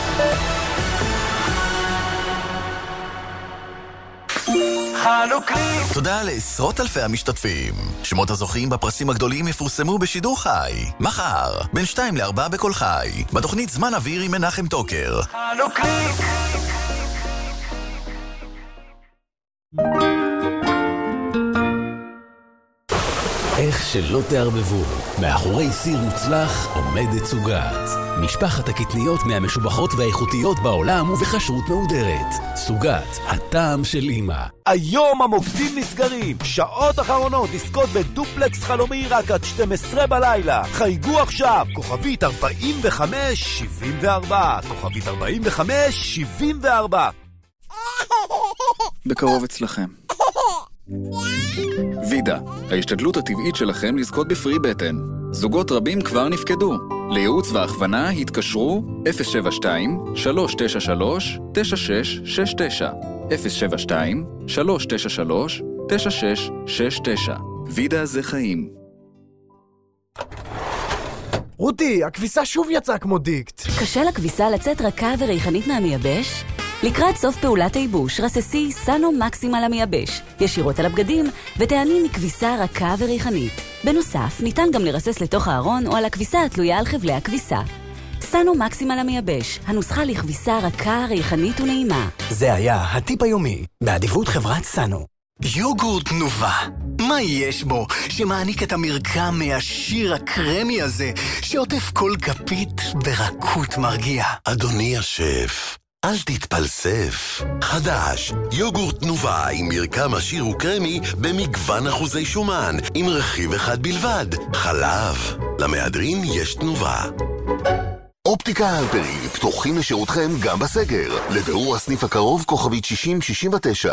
חנוכי. תודה לעשרות אלפי המשתתפים. שמות הזוכים בפרסים הגדולים יפורסמו בשידור חי. מחר, בין שתיים לארבע בכל חי. בתוכנית זמן אוויר עם מנחם טוקר. חנוכי. איך שלא תערבבו, מאחורי סיר מוצלח עומדת סוגת. משפחת הקטניות מהמשובחות והאיכותיות בעולם ובחשרות מהודרת. סוגת, הטעם של אמא. היום המוקדים נסגרים. שעות אחרונות לזכות בדופלקס חלומי רק עד שתים עשרה בלילה. חייגו עכשיו, כוכבית ארבעים וחמש שבעים וארבע. כוכבית ארבעים וחמש שבעים וארבע. בקרוב אצלכם. וידה, ההשתדלות הטבעית שלכם לזכות בפרי בטן. זוגות רבים כבר נפקדו. לייעוץ והכוונה התקשרו אפס שבע שתיים שלוש תשע שלוש תשע שש שש תשע אפס שבע שתיים שלוש תשע שלוש תשע שש שש תשע. וידה זה חיים. רותי, הכביסה שוב יצאה כמו דיקט. קשה לכביסה לצאת רכה וריחנית מהמייבש? לקראת סוף פעולת הייבוש, רססי סנו מקסימל המייבש, ישירות על הבגדים, ותעני מכביסה רכה וריחנית. בנוסף, ניתן גם לרסס לתוך הארון או על הכביסה התלויה על חבלי הכביסה. סנו מקסימל המייבש, הנוסחה לכביסה רכה, ריחנית ונעימה. זה היה הטיפ היומי, באדיבות חברת סנו. יוגורט תנובה. מה יש בו שמעניק את המרקם מהשיר הקרמי הזה, שעוטף כל כפית ברכות מרגיע? אדוני השף, אל תתפלסף. חדש, יוגורט תנובה עם מרקם עשיר וקרמי במגוון אחוזי שומן, עם רכיב אחד בלבד, חלב. למהדרין יש תנובה. אופטיקה הלפרין, פתוחים לשירותכם גם בסגר. לבירור הסניף הקרוב כוכבית שישים שישים ותשע.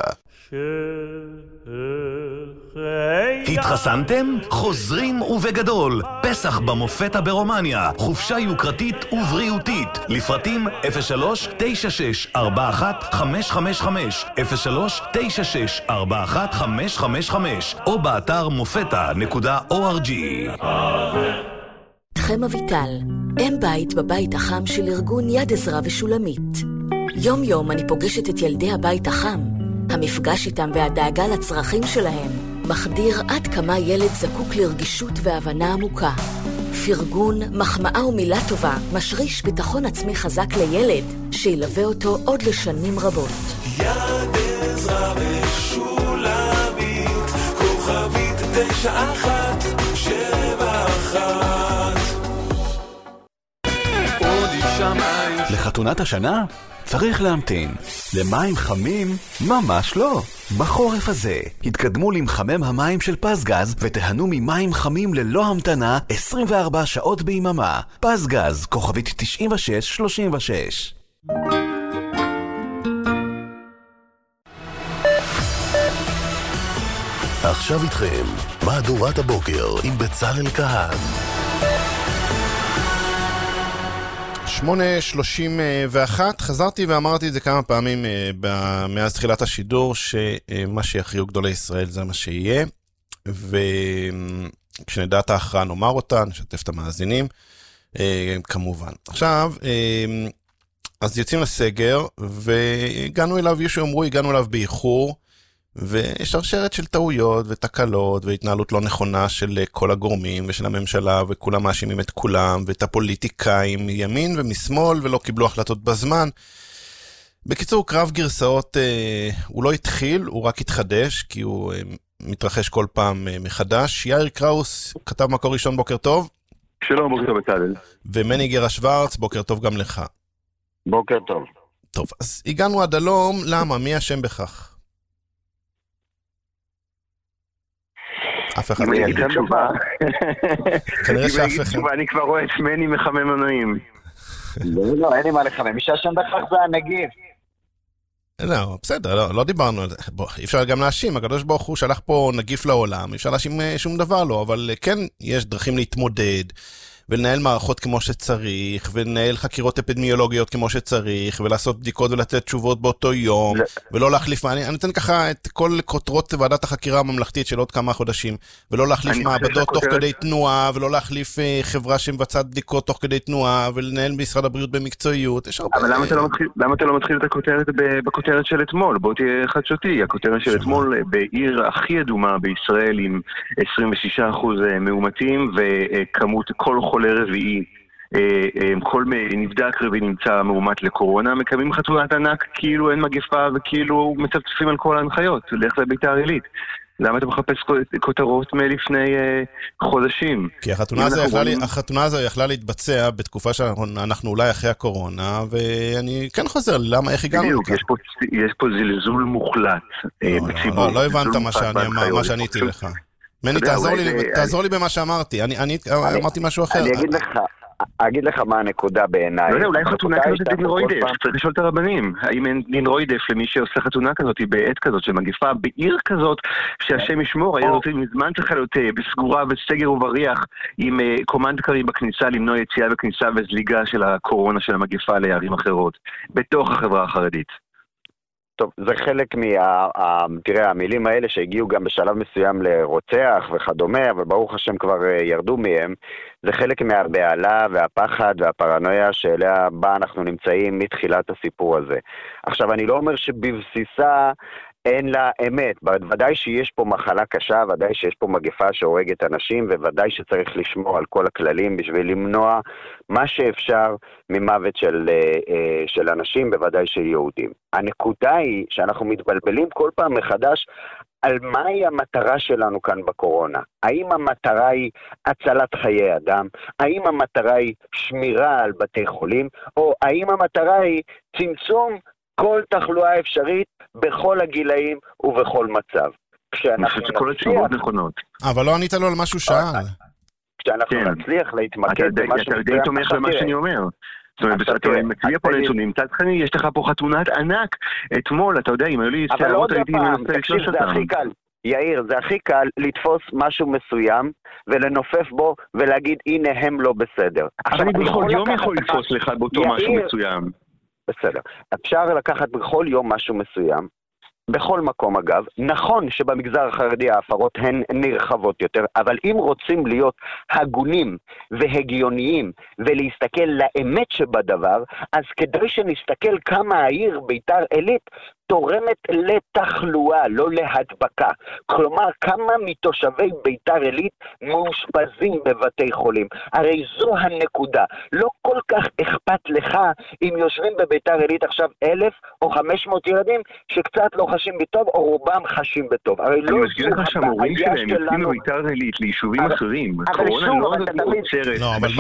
התחסנתם? חוזרים ובגדול. פסח במופתה ברומניה. חופשה יוקרתית ובריאותית. לפרטים אפס שלוש תשע שש ארבע אחת חמש חמש חמש אפס שלוש תשע שש ארבע אחת חמש חמש חמש או באתר מופתה נקודה או אר ג'י. חם אביטל, אם בית בבית החם של ארגון יד עזרה ושולמית. יום יום אני פוגשת את ילדי הבית החם. המפגש איתם והדאגה לצרכים שלהם מחדיר עד כמה ילד זקוק לרגישות והבנה עמוקה. פרגון, מחמאה ומילה טובה משריש ביטחון עצמי חזק לילד שילווה אותו עוד לשנים רבות. יד עזרה ושולמית, כוכבית תשע אחת שבע אחת. לחתונת השנה? צריך להמתין. למים חמים? ממש לא. בחורף הזה, התקדמו למחמם המים של פסגז ותהנו ממים חמים ללא המתנה עשרים וארבע שעות ביממה. פסגז, כוכבית תשעים ושש שלושים ושש. עכשיו איתכם, מהדורת הבוקר עם בצלאל כהן. שמונה שלושים ואחת, חזרתי ואמרתי את זה כמה פעמים מאז תחילת השידור, שמה שיכריעו גדולי ישראל זה מה שיהיה, וכשנדע את ההכרעה נאמר אותה, נשתף את המאזינים, כמובן. עכשיו, אז יוצאים לסגר, והגענו אליו, יש שאומרו, הגענו אליו באיחור, ושרשרת של טעויות ותקלות והתנהלות לא נכונה של כל הגורמים ושל הממשלה, וכולם מאשימים את כולם ואת הפוליטיקאים מימין ומשמאל ולא קיבלו החלטות בזמן. בקיצור, קרב גרסאות אה, הוא לא התחיל, הוא רק התחדש, כי הוא אה, מתרחש כל פעם אה, מחדש. יאיר קראוס כתב מקור ראשון, בוקר טוב. שלום, בוקר טוב בצלאל. ומני גרה שוורץ, בוקר טוב גם לך. בוקר טוב. טוב, אז הגענו עד הלום, למה? מי אשם בכך? אף אחד לא יגיד תשובה. כנראה שאף אחד. אני כבר רואה את מני מחמם מנועים. לא, לא, אין לי מה לחמם. מי שהשם בכך זה הנגיף. לא, בסדר, לא, לא דיברנו על זה. בוא, אי אפשר גם להאשים, הקדוש ברוך הוא שלח פה נגיף לעולם, אי אפשר להאשים שום דבר לא, אבל כן, יש דרכים להתמודד, ולנהל מערכות כמו שצריך, ולנהל חקירות אפידמיולוגיות כמו שצריך, ולעשות בדיקות ולתת תשובות באותו יום, ולא להחליף, אני, אני אתן ככה את כל כותרות ועדת החקירה הממלכתית של עוד כמה חודשים, ולא להחליף מעבדות תוך כדי תנועה, ולא להחליף חברה שמבצעת בדיקות תוך כדי תנועה, ולנהל משרד הבריאות במקצועיות. אבל למה אתה לא מתחיל, למה אתה לא מתחיל את הכותרת בכותרת של אתמול? בוא תהיה חדשותי, הכותרת של אתמול בעיר הכי אדומה בישראל, עם עשרים ושישה אחוז מאומתים, וכמות כל חולה רביעי, כל נבדק רביעי נמצא מאומת לקורונה, מקיימים חתונת ענק כאילו אין מגפה וכאילו מצפצפים על כל ההנחיות, לך לביתר עילית. למה אתה מחפש כותרות מלפני חודשים? כי החתונה הזו יכלה להתבצע בתקופה שאנחנו אולי אחרי הקורונה, ואני כן חוזר, למה, איך הגענו לכך? יש פה זלזול מוחלט בציבור. לא הבנת מה שעניתי לך. מני, תעזור לי במה שאמרתי. אני אמרתי משהו אחר. אני אגיד לך, אגיד לך מה הנקודה בעיניי. לא יודע, אולי חתונה כזאת זה דין רוידף, צריך לשאול את הרבנים. האם אין דין רוידף למי שעושה חתונה כזאת בעת כזאת של מגפה, בעיר כזאת שהשם ישמור, העיר הזאת מזמן צריכה להיות בסגורה וסגר ובריח עם קומנד קרי בכניסה, למנוע יציאה וכניסה וזליגה של הקורונה של המגפה לערים אחרות, בתוך החברה החרדית. טוב, זה חלק מה... תראה, המילים האלה שהגיעו גם בשלב מסוים לרוצח וכדומה, אבל ברוך השם כבר ירדו מהם, זה חלק מהבעלה והפחד והפרנויה שאליה בה אנחנו נמצאים מתחילת הסיפור הזה. עכשיו, אני לא אומר שבבסיסה אין לה אמת, ודאי שיש פה מחלה קשה, ודאי שיש פה מגפה שהורגת אנשים, וודאי שצריך לשמור על כל הכללים בשביל למנוע מה שאפשר ממוות של, של אנשים, בוודאי של יהודים. הנקודה היא שאנחנו מתבלבלים כל פעם מחדש על מהי המטרה שלנו כאן בקורונה. האם המטרה היא הצלת חיי אדם? האם המטרה היא שמירה על בתי חולים? או האם המטרה היא צמצום כל תחלואה אפשרית בכל הגילאים ובכל מצב? כשאנחנו נצליח... אבל לא ענית לו על משהו שאל. כשאנחנו נצליח להתמקד במשהו... אתה די תומך במה שאני אומר. זאת אומרת, אתה מצביע פה לנתונים, מצד חני, יש לך פה חתונת ענק אתמול, אתה יודע, אם היו לי שערות הייתי מנסה לשלוש אותם. זה הכי קל, יאיר, זה הכי קל לתפוס משהו מסוים ולנופף בו ולהגיד, הנה הם לא בסדר. אבל אני בכל יום יכול לתפוס לך באותו משהו מסוים. בסדר. אפשר לקחת בכל יום משהו מסוים, בכל מקום אגב. נכון שבמגזר החרדי ההפרות הן נרחבות יותר, אבל אם רוצים להיות הגונים והגיוניים ולהסתכל לאמת שבדבר, אז כדאי שנסתכל כמה העיר ביתר עילית תורמת לתחלואה, לא להדבקה. כלומר, כמה מתושבי ביתר עילית מאושפזים בבתי חולים. הרי זו הנקודה. לא כל כך אכפת לך אם יושבים בביתר עילית עכשיו אלף או חמש מאות ילדים שקצת לא חשים בטוב, או רובם חשים בטוב. הרי אני מזכיר לך שהמורים שלהם יוצאים בביתר עילית ליישובים אחרים. קורונה לא זאת עוצרת. לא, אבל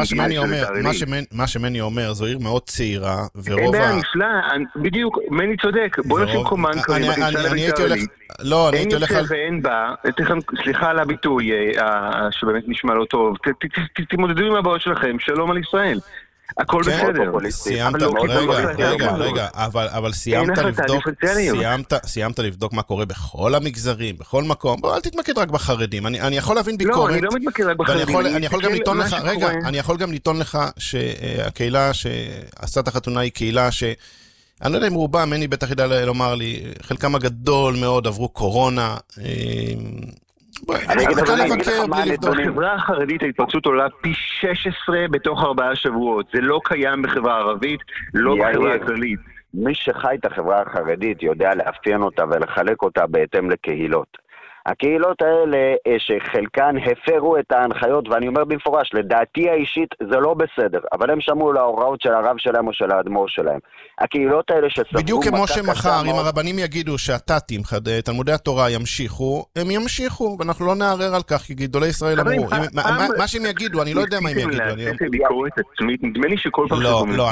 מה שמני אומר, זו עיר מאוד צעירה, ורוב ה... אין בעיה נפלא, בדיוק, מני צודק. בוא נשים קומן קרים בכניסה לביתר עילית. לא, אני הייתי הולך... אין יוצא ואין בה, סליחה על הביטוי שבאמת נשמע לא טוב, תתמודדו עם הבעיות שלכם, שלום על ישראל. הכל בסדר. סיימת, רגע, רגע, רגע, אבל סיימת לבדוק, סיימת לבדוק מה קורה בכל המגזרים, בכל מקום. בוא, אל תתמקד רק בחרדים. אני יכול להבין ביקורת. לא, אני לא מתמקד רק בחרדים. אני יכול גם לטעון לך, רגע, אני יכול גם לטעון לך שהקהילה שעשתה את החתונה היא קהילה ש... אני לא יודע אם רובם, מני בטח ידע לומר לי, חלקם הגדול מאוד עברו קורונה. אני אגיד לך מה הנתונים. בחברה החרדית ההתפרצות עולה פי שש עשרה בתוך ארבעה שבועות. זה לא קיים בחברה הערבית, לא בחברה הכללית. מי שחי את החברה החרדית יודע לאפיין אותה ולחלק אותה בהתאם לקהילות. הקהילות האלה שחלקן הפרו את ההנחיות, ואני אומר במפורש, לדעתי האישית זה לא בסדר, אבל הם שמעו להוראות של הרב שלהם או של האדמו"ר שלהם. הקהילות האלה שספרו... בדיוק כמו שמחר, אם הרבנים יגידו שהתתים, תלמודי התורה ימשיכו, הם ימשיכו, ואנחנו לא נערער על כך, כי גדולי ישראל אמרו. מה שהם יגידו, אני לא יודע מה הם יגידו. נדמה לי שכל פעם... לא, לא,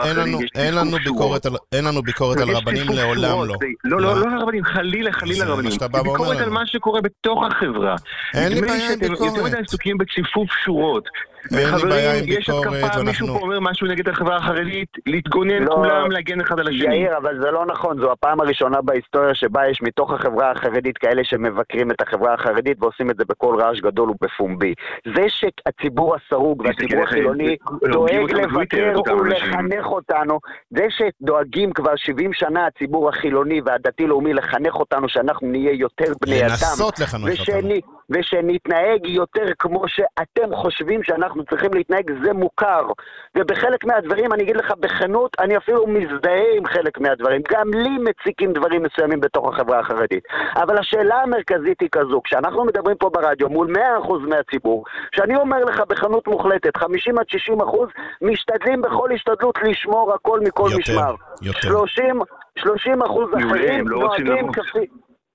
אין לנו ביקורת על רבנים לעולם לא. לא, לא, לא הרבנים, חלילה, חלילה רבנים. ביקורת על מה שקורה בתוך החברה. אין לי בעיה עם ביקורת. יותר מדי עסוקים בציפוף שורות. אין לי בעיה עם ביקורת. יש התקפה, מישהו פה אומר משהו נגד החברה החרדית, להתגונן כולם, להגן אחד על השני. יאיר, אבל זה לא נכון. זו הפעם הראשונה בהיסטוריה שבה יש מתוך החברה החרדית כאלה שמבקרים את החברה החרדית ועושים את זה בכל רעש גדול ובפומבי. זה שהציבור הסרוג והציבור החילוני דואג לבקר ולחנך אותנו, זה שדואגים כבר שבעים שנה הציבור החילוני והדתי-לאומי לחנך אותנו שאנחנו נהיה יותר בני אדם. לנסות לחנך אותנו. ושנתנהג יותר כמו שאתם חושבים שאנחנו צריכים להתנהג, זה מוכר. ובחלק מהדברים, אני אגיד לך בכנות, אני אפילו מזדהה עם חלק מהדברים. גם לי מציקים דברים מסוימים בתוך החברה החרדית. אבל השאלה המרכזית היא כזו, כשאנחנו מדברים פה ברדיו מול מאה אחוז מהציבור, שאני אומר לך בכנות מוחלטת, חמישים עד שישים אחוז משתדלים בכל השתדלות לשמור הכל מכל יותר, משמר. יותר. שלושים אחוז אחרים נוהגים כפי...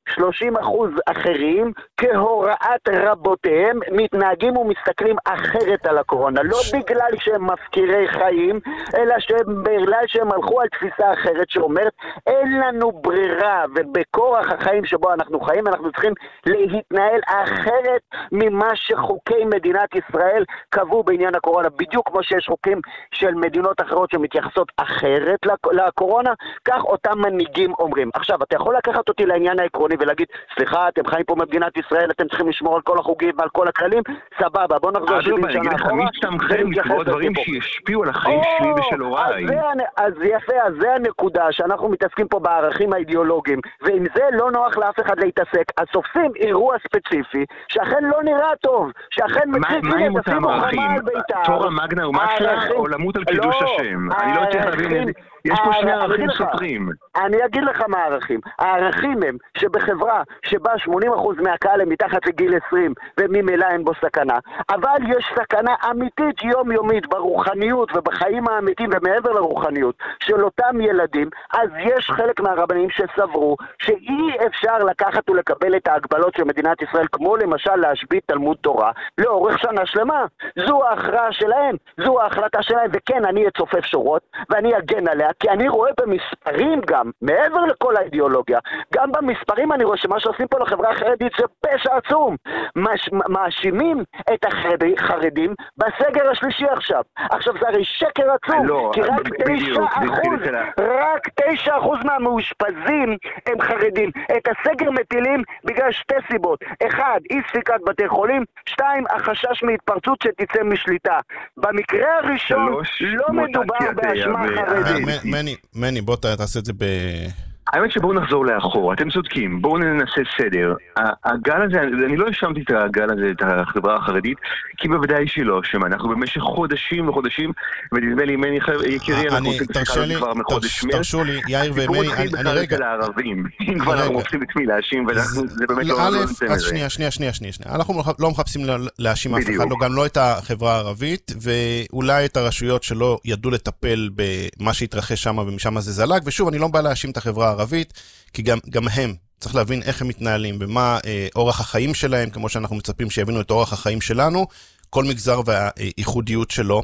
שלושים אחוז אחרים, כהוראת רבותיהם, מתנהגים ומסתכלים אחרת על הקורונה. לא בגלל שהם מפקירי חיים, אלא בגלל שהם הלכו על תפיסה אחרת שאומרת, אין לנו ברירה, ובכורח החיים שבו אנחנו חיים, אנחנו צריכים להתנהל אחרת ממה שחוקי מדינת ישראל קבעו בעניין הקורונה. בדיוק כמו שיש חוקים של מדינות אחרות שמתייחסות אחרת לקורונה, כך אותם מנהיגים אומרים. עכשיו, אתה יכול לקחת אותי לעניין העקרוני ולהגיד, סליחה, אתם חיים פה במדינת ישראל, אתם צריכים לשמור על כל החוגים ועל כל הכללים, סבבה, בוא נחזור שבעים שנה אחורה. מי שתמכם לקרוא דברים שישפיעו על החיים שלי ושל הוריי. אז יפה, אז זה הנקודה שאנחנו מתעסקים פה בערכים האידיאולוגיים, ועם זה לא נוח לאף אחד להתעסק. אז סופים אירוע ספציפי, שאכן לא נראה טוב, שאכן מציג, מה הם אותם ערכים? תורה מגנה ומשלה, או למות על קידוש השם? אני לא צריך להבין, יש פה שני ערכים סותרים. אני אגיד לך מה הערכים. הערכים הם שבחברה שבה שמונים אחוז מהקהל הם מתחת לגיל עשרים, וממילא אין בו סכנה, אבל יש סכנה אמיתית יומיומית ברוחניות ובחיים האמיתיים ומעבר לרוחניות של אותם ילדים, אז יש חלק מהרבנים שסברו שאי אפשר לקחת ולקבל את ההגבלות של מדינת ישראל, כמו למשל להשבית תלמוד תורה לאורך שנה שלמה. זו ההכרעה שלהם, זו ההחלטה שלהם, וכן, אני אצופף שורות ואני אגן עליה, כי אני רואה במספרים גם, מעבר לכל האידיאולוגיה, גם במספרים אני רואה שמה שעושים פה לחברה החרדית זה פשע עצום. מש, מאשימים את החרדים בסגר השלישי עכשיו. עכשיו זה הרי שקר עצום, לא, כי רק תשע אחוז, רק תשע אחוז מהמאושפזים הם חרדים. את הסגר מטילים בגלל שתי סיבות. אחד, אי ספיקת בתי חולים, שתיים, החשש מהתפרצות שתצא משליטה. במקרה הראשון לא מדובר באשמה חרדית. מני, מני, בוא תעשה את זה ב... האמת שבואו נחזור לאחור, אתם צודקים, בואו ננסה סדר. הגל הזה, אני לא השמתי את הגל הזה, את החברה החרדית, כי בוודאי שלא, שמה, אנחנו במשך חודשים וחודשים, ונדמה לי, מני יקירי, אנחנו עושים את השקל הזה כבר מחודש מרץ. תרשו לי, יאיר ומני, אני רגע... לערבים, אם כבר אנחנו רוצים את מי להאשים, וזה באמת לא נותן את זה. שנייה, שנייה, שנייה, שנייה. אנחנו לא מחפשים להאשים אף אחד, גם לא את החברה הערבית, ואולי את הרשויות שלא ידעו לטפל במה שהתרחש שם, ומשם זה זלג, ושוב, אני לא בא להאשים את החברה הערבית, כי גם, גם הם, צריך להבין איך הם מתנהלים, ומה אה, אורח החיים שלהם, כמו שאנחנו מצפים שיבינו את אורח החיים שלנו, כל מגזר והייחודיות שלו,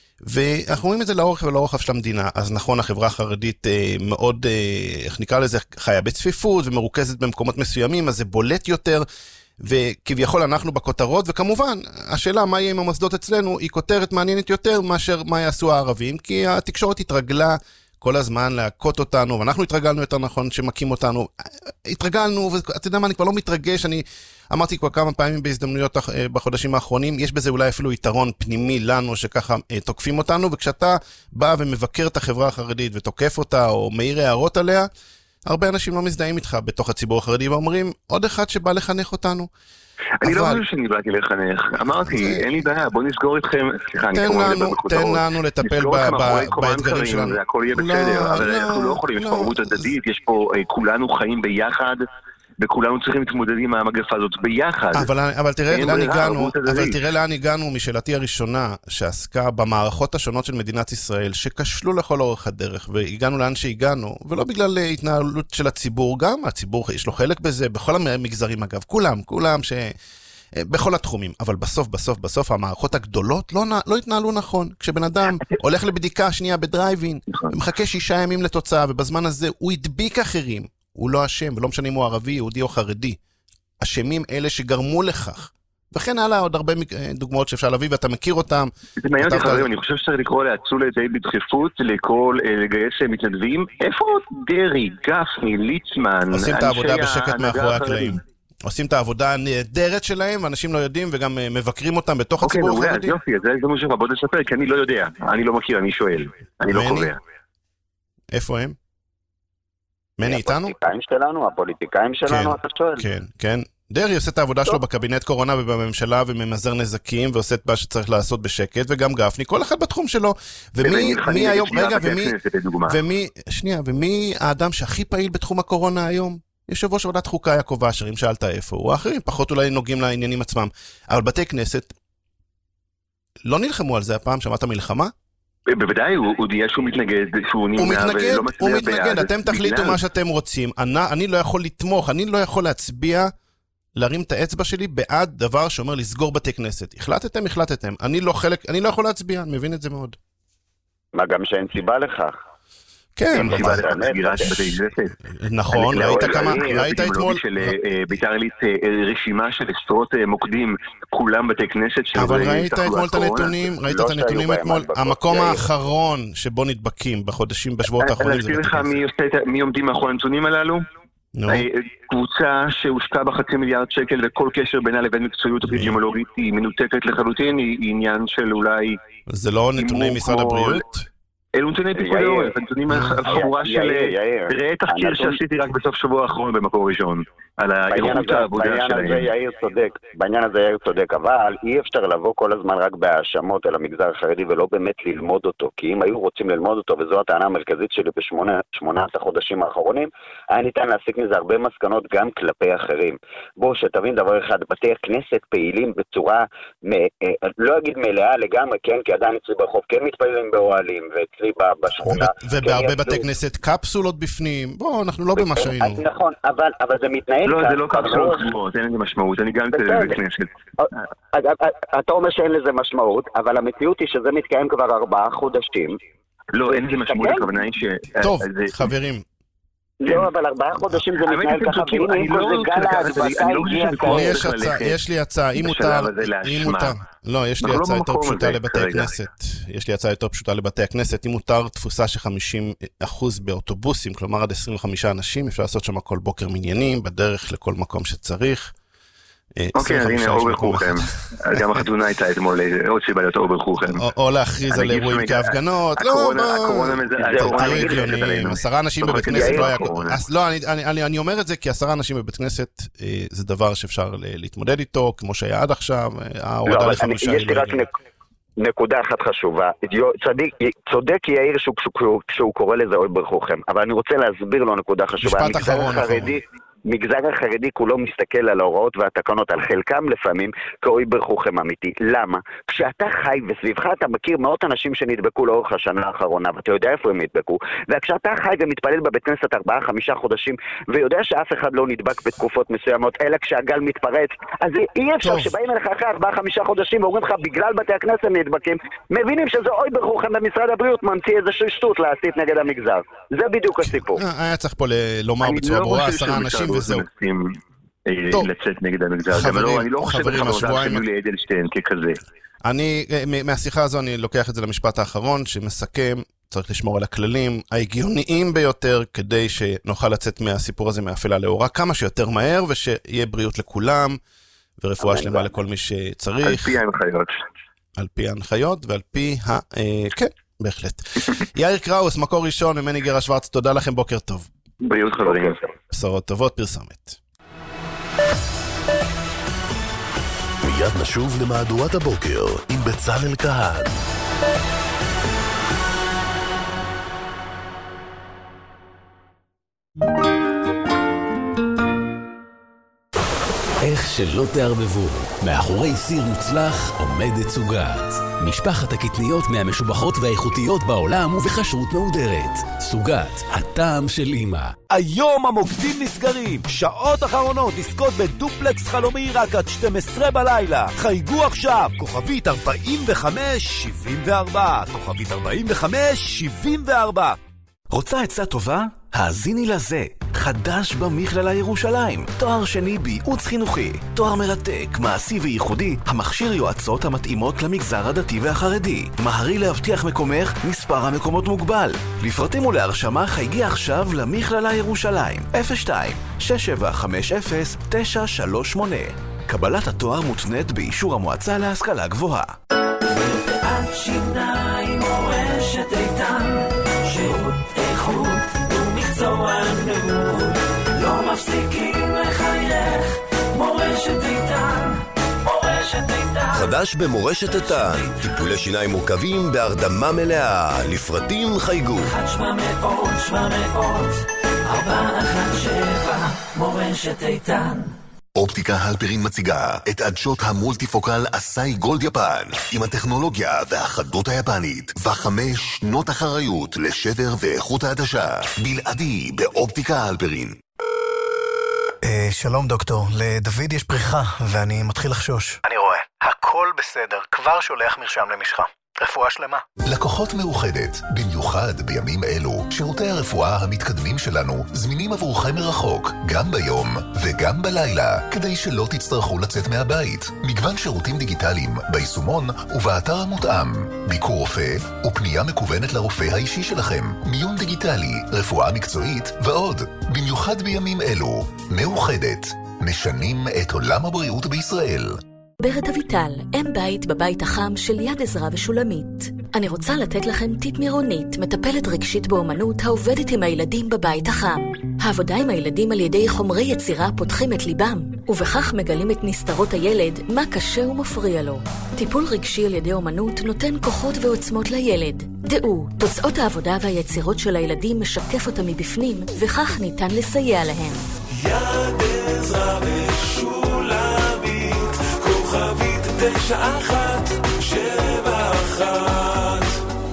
ואנחנו רואים את זה לאורך ולאורחב של המדינה. אז נכון, החברה החרדית אה, מאוד, אה, איך נקרא לזה, חיה בצפיפות, ומרוכזת במקומות מסוימים, אז זה בולט יותר, וכביכול אנחנו בכותרות, וכמובן, השאלה מה יהיה עם המוסדות אצלנו, היא כותרת מעניינת יותר, מאשר מה יעשו הערבים, כי התקשורת התרגלה, כל הזמן להכות אותנו, ואנחנו התרגלנו יותר נכון שמקים אותנו, התרגלנו, ואתה יודע מה, אני כבר לא מתרגש, אני אמרתי כבר כמה פעמים בהזדמנויות בחודשים האחרונים, יש בזה אולי אפילו יתרון פנימי לנו שככה תוקפים אותנו, וכשאתה בא ומבקר את החברה החרדית ותוקף אותה, או מעיר הערות עליה, הרבה אנשים לא מזדהים איתך בתוך הציבור החרדי, ואומרים, עוד אחד שבא לחנך אותנו. אני לא חושב שאני באתי לחנך, אמרתי, אין לי בעיה, בוא נסגור איתכם, סליחה, אני כמובן לדבר בכותרות, תן לנו לטפל באתגרים שלנו, הכל יהיה בסדר, אבל אנחנו לא יכולים, יש פה ערבות הדדית, יש פה, כולנו חיים ביחד, וכולנו צריכים להתמודד עם המגפה הזאת ביחד. אבל תראה לאן הגענו, אבל תראה לאן הגענו משאלתי הראשונה, שעסקה במערכות השונות של מדינת ישראל, שכשלו לכל אורך הדרך, והגענו לאן שהגענו, ולא בגלל התנהלות של הציבור, גם הציבור יש לו חלק בזה, בכל המגזרים אגב, כולם, כולם ש... בכל התחומים, אבל בסוף, בסוף, בסוף, המערכות הגדולות לא, לא התנהלו נכון. כשבן אדם הולך לבדיקה שנייה בדרייבין, ומחכה שישה ימים לתוצאה, ובזמן הזה הוא הדביק אחרים, הוא לא אשם, ולא משנה אם הוא ערבי, יהודי או חרדי. אשמים אלה שגרמו לכך. וכן הלאה עוד הרבה דוגמאות שאפשר להביא, ואתה מכיר אותם. זה מעניין אותי חברים, אני חושב שצריך לקרוא להצול את זה בדחיפות, לקרוא לגייס מתנדבים. איפה דרי, גפני, ליצמן? עושים את העבודה בשקט מאחורי הקלעים. עושים את העבודה הנהדרת שלהם, ואנשים לא יודעים, וגם מבקרים אותם בתוך הציבור החרדי. אוקיי, יופי, זה הזדמנות שלך, בוא תספר, כי אני לא יודע, אני לא מכיר, אני שואל, אני לא קובע. איפה הם? מני איתנו? הפוליטיקאים שלנו, הפוליטיקאים שלנו, אתה שואל. כן, כן. דרי עושה את העבודה שלו בקבינט קורונה ובממשלה, וממזר נזקים, ועושה את מה שצריך לעשות בשקט, וגם גפני, כל אחד בתחום שלו. ומי היום, רגע, ומי, שנייה, ומי האדם שהכי פעיל בתחום הקורונה היום? יושב ראש ועדת חוקה יעקב אשר, אם שאלת איפה הוא, האחרים פחות אולי נוגעים לעניינים עצמם. אבל בתי כנסת לא נלחמו על זה הפעם, שמעת מלחמה? בוודאי, הוא הודיע שהוא מתנגד, שהוא נמנע ולא מצביע בעד. הוא מתנגד, אתם תחליטו מה שאתם רוצים. אני לא יכול לתמוך, אני לא יכול להצביע, להרים את האצבע שלי בעד דבר שאומר לסגור בתי כנסת. החלטתם, החלטתם. אני לא חלק, אני לא יכול להצביע, אני מבין את זה מאוד. מה גם שאין סיבה לכך. כן, נכון, ראית כמה, ראית אתמול ביתר עילית רשימה של עשרות מוקדים, כולם בתי כנסת. אבל ראית אתמול את הנתונים, ראית את הנתונים אתמול, המקום האחרון שבו נדבקים בחודשים, בשבועות האחרונים. אני אסביר לך מי עומדים מאחורי הנתונים הללו? קבוצה שהושקע בחצי מיליארד שקל וכל קשר בינה לבין מקצועיות אפידמיולוגית היא מנותקת לחלוטין, היא עניין של אולי... זה לא נתוני משרד הבריאות? אלו נתוני פיקוד העורף, נתונים החבורה של... ראה תחקיר שעשיתי רק בסוף שבוע האחרון במקור ראשון, על האיכות העבודה שלהם. בעניין הזה יאיר צודק, בעניין הזה יאיר צודק, אבל אי אפשר לבוא כל הזמן רק בהאשמות אל המגזר החרדי ולא באמת ללמוד אותו, כי אם היו רוצים ללמוד אותו, וזו הטענה המרכזית שלי בשמונה עשרה חודשים האחרונים, היה ניתן להסיק מזה הרבה מסקנות גם כלפי אחרים. בואו, שתבין דבר אחד, בתי הכנסת פעילים בצורה, לא אגיד מלאה לגמרי, כן, כי עדיין אצלי ברחוב כן מתפעלים באוהלים, ואצלי בשכונה. ובהרבה בתי כנסת קפסולות בפנים, בואו, אנחנו לא במה שהיינו. נכון, אבל זה מתנהל... לא, זה לא קפסולות קבועות, אין לזה משמעות, אני גם אצל בית כנסת. אתה אומר שאין לזה משמעות, אבל המציאות היא שזה מתקיים כבר ארבעה חודשים. לא, אין לזה משמעות, הכוונה היא ש... טוב, חברים. לא, אבל ארבעה חודשים זה מתנהל ככה, ואם כל זה גל ההדבקה הגיע כאלה. יש לי הצעה, אם מותר, אם מותר, לא, יש לי הצעה יותר פשוטה לבתי הכנסת, יש לי הצעה יותר פשוטה לבתי הכנסת, אם מותר תפוסה של חמישים אחוז באוטובוסים, כלומר עד עשרים וחמישה אנשים, אפשר לעשות שם כל בוקר מניינים, בדרך לכל מקום שצריך. אוקיי, אז הנה, אור ברכוכם. גם החתונה הייתה אתמול, עוד סיבה להיות אור ברכוכם. או להכריז על אירועים כהפגנות. הקורונה מזעזעת. עשרה אנשים בבית כנסת לא היה... לא, אני אומר את זה כי עשרה אנשים בבית כנסת זה דבר שאפשר להתמודד איתו, כמו שהיה עד עכשיו, ההורדה לחמישה. יש לי רק נקודה אחת חשובה. צודק יאיר שהוא קורא לזה אור ברכוכם, אבל אני רוצה להסביר לו נקודה חשובה. משפט אחרון, אחרון. מגזר החרדי כולו מסתכל על ההוראות והתקנות, על חלקם לפעמים כאוי ברכוכם אמיתי. למה? כשאתה חי וסביבך אתה מכיר מאות אנשים שנדבקו לאורך השנה האחרונה, ואתה יודע איפה הם נדבקו, וכשאתה חי ומתפלל בבית כנסת ארבעה חמישה חודשים, ויודע שאף אחד לא נדבק בתקופות מסוימות, אלא כשהגל מתפרץ, אז אי אפשר שבאים אליך אחרי ארבעה חמישה חודשים ואומרים לך בגלל בתי הכנסת נדבקים, מבינים שזה אוי ברכוכם במשרד הבריאות ממציא איזושהי שטות להסית נגד המגזר. זה בדיוק הסיפור. היה צריך פה לומר בצורה ברורה, עשרה אנשים וזהו. לצאת נגד המגזר. אני לא חושב בחברה של יולי אדלשטיין ככזה. אני, מהשיחה הזו אני לוקח את זה למשפט האחרון, שמסכם, צריך לשמור על הכללים ההגיוניים ביותר, כדי שנוכל לצאת מהסיפור הזה מאפלה לאורה כמה שיותר מהר, ושיהיה בריאות לכולם, ורפואה שלמה לכל מי שצריך. על פי ההנחיות. על פי ההנחיות, ועל פי ה... כן, בהחלט. יאיר קראוס, מקור ראשון, ממני גרה שוורץ, תודה לכם, בוקר טוב. בריאות חברים. בשורות טובות, פרסומת. מיד נשוב למהדורת הבוקר עם בצלאל כהן. איך שלא תערבבו, מאחורי סיר מוצלח עומדת סוגת. משפחת הקטניות מהמשובחות והאיכותיות בעולם ובכשרות מהודרת. סוגת, הטעם של אמא. היום המוקדים נסגרים. שעות אחרונות עסקות בדופלקס חלומי רק עד שתים עשרה בלילה. חייגו עכשיו, כוכבית ארבעים וחמש שבעים וארבע. כוכבית ארבעים וחמש שבעים וארבע. רוצה עצה טובה? האזיני לזה. חדש במכללה ירושלים. תואר שני בייעוץ חינוכי. תואר מרתק, מעשי וייחודי, המכשיר יועצות המתאימות למגזר הדתי והחרדי. מהרי להבטיח מקומך, מספר המקומות מוגבל. לפרטים ולהרשמה חייגי עכשיו למכללה ירושלים. אפס שתיים שש שבע חמש אפס תשע שלוש שמונה. קבלת התואר מותנית באישור המועצה להשכלה גבוהה. מרפאת שיניים מורשת איתן, שירות איכות ומקצוענות, לא מפסיקים לחייך, מורשת איתן, מורשת איתן. חדש במורשת איתן, טיפולי שיניים מורכבים בהרדמה מלאה, לפרטים חייגו אחת שבע מאות שבע מאות ארבע אחת שבע, מורשת איתן. אופטיקה הלפרין מציגה את עדשות המולטיפוקל אסאי גולד יפן עם הטכנולוגיה והחדות היפנית וחמש שנות אחריות לשבר ואיכות העדשה בלעדי באופטיקה הלפרין. אה, שלום דוקטור, לדוד יש פריחה ואני מתחיל לחשוש. אני רואה, הכל בסדר, כבר שולח מרשם למשחה. רפואה שלמה. לקוחות מאוחדת, במיוחד בימים אלו, שירותי הרפואה המתקדמים שלנו זמינים עבורכם מרחוק, גם ביום וגם בלילה, כדי שלא תצטרכו לצאת מהבית. מגוון שירותים דיגיטליים ביישומון ובאתר המותאם. ביקור רופא ופנייה מקוונת לרופא האישי שלכם, מיון דיגיטלי, רפואה מקצועית ועוד. במיוחד בימים אלו, מאוחדת, משנים את עולם הבריאות בישראל. ברד אביטל, אם בית בבית החם של יד עזרא ושולמית. אני רוצה לתת לכם טיפ מירונית, מטפלת רגשית באומנות העובדת עם הילדים בבית החם. העבודה עם הילדים על ידי חומרי יצירה פותחים את ליבם, ובכך מגלים את נסתרות הילד, מה קשה ומפריע לו. טיפול רגשי על ידי אומנות נותן כוחות ועוצמות לילד. דעו, תוצאות העבודה והיצירות של הילדים משקף אותם מבפנים, וכך ניתן לסייע להם. יד עזרא ושולמית, כוכבית תשע אחת שבע אחת.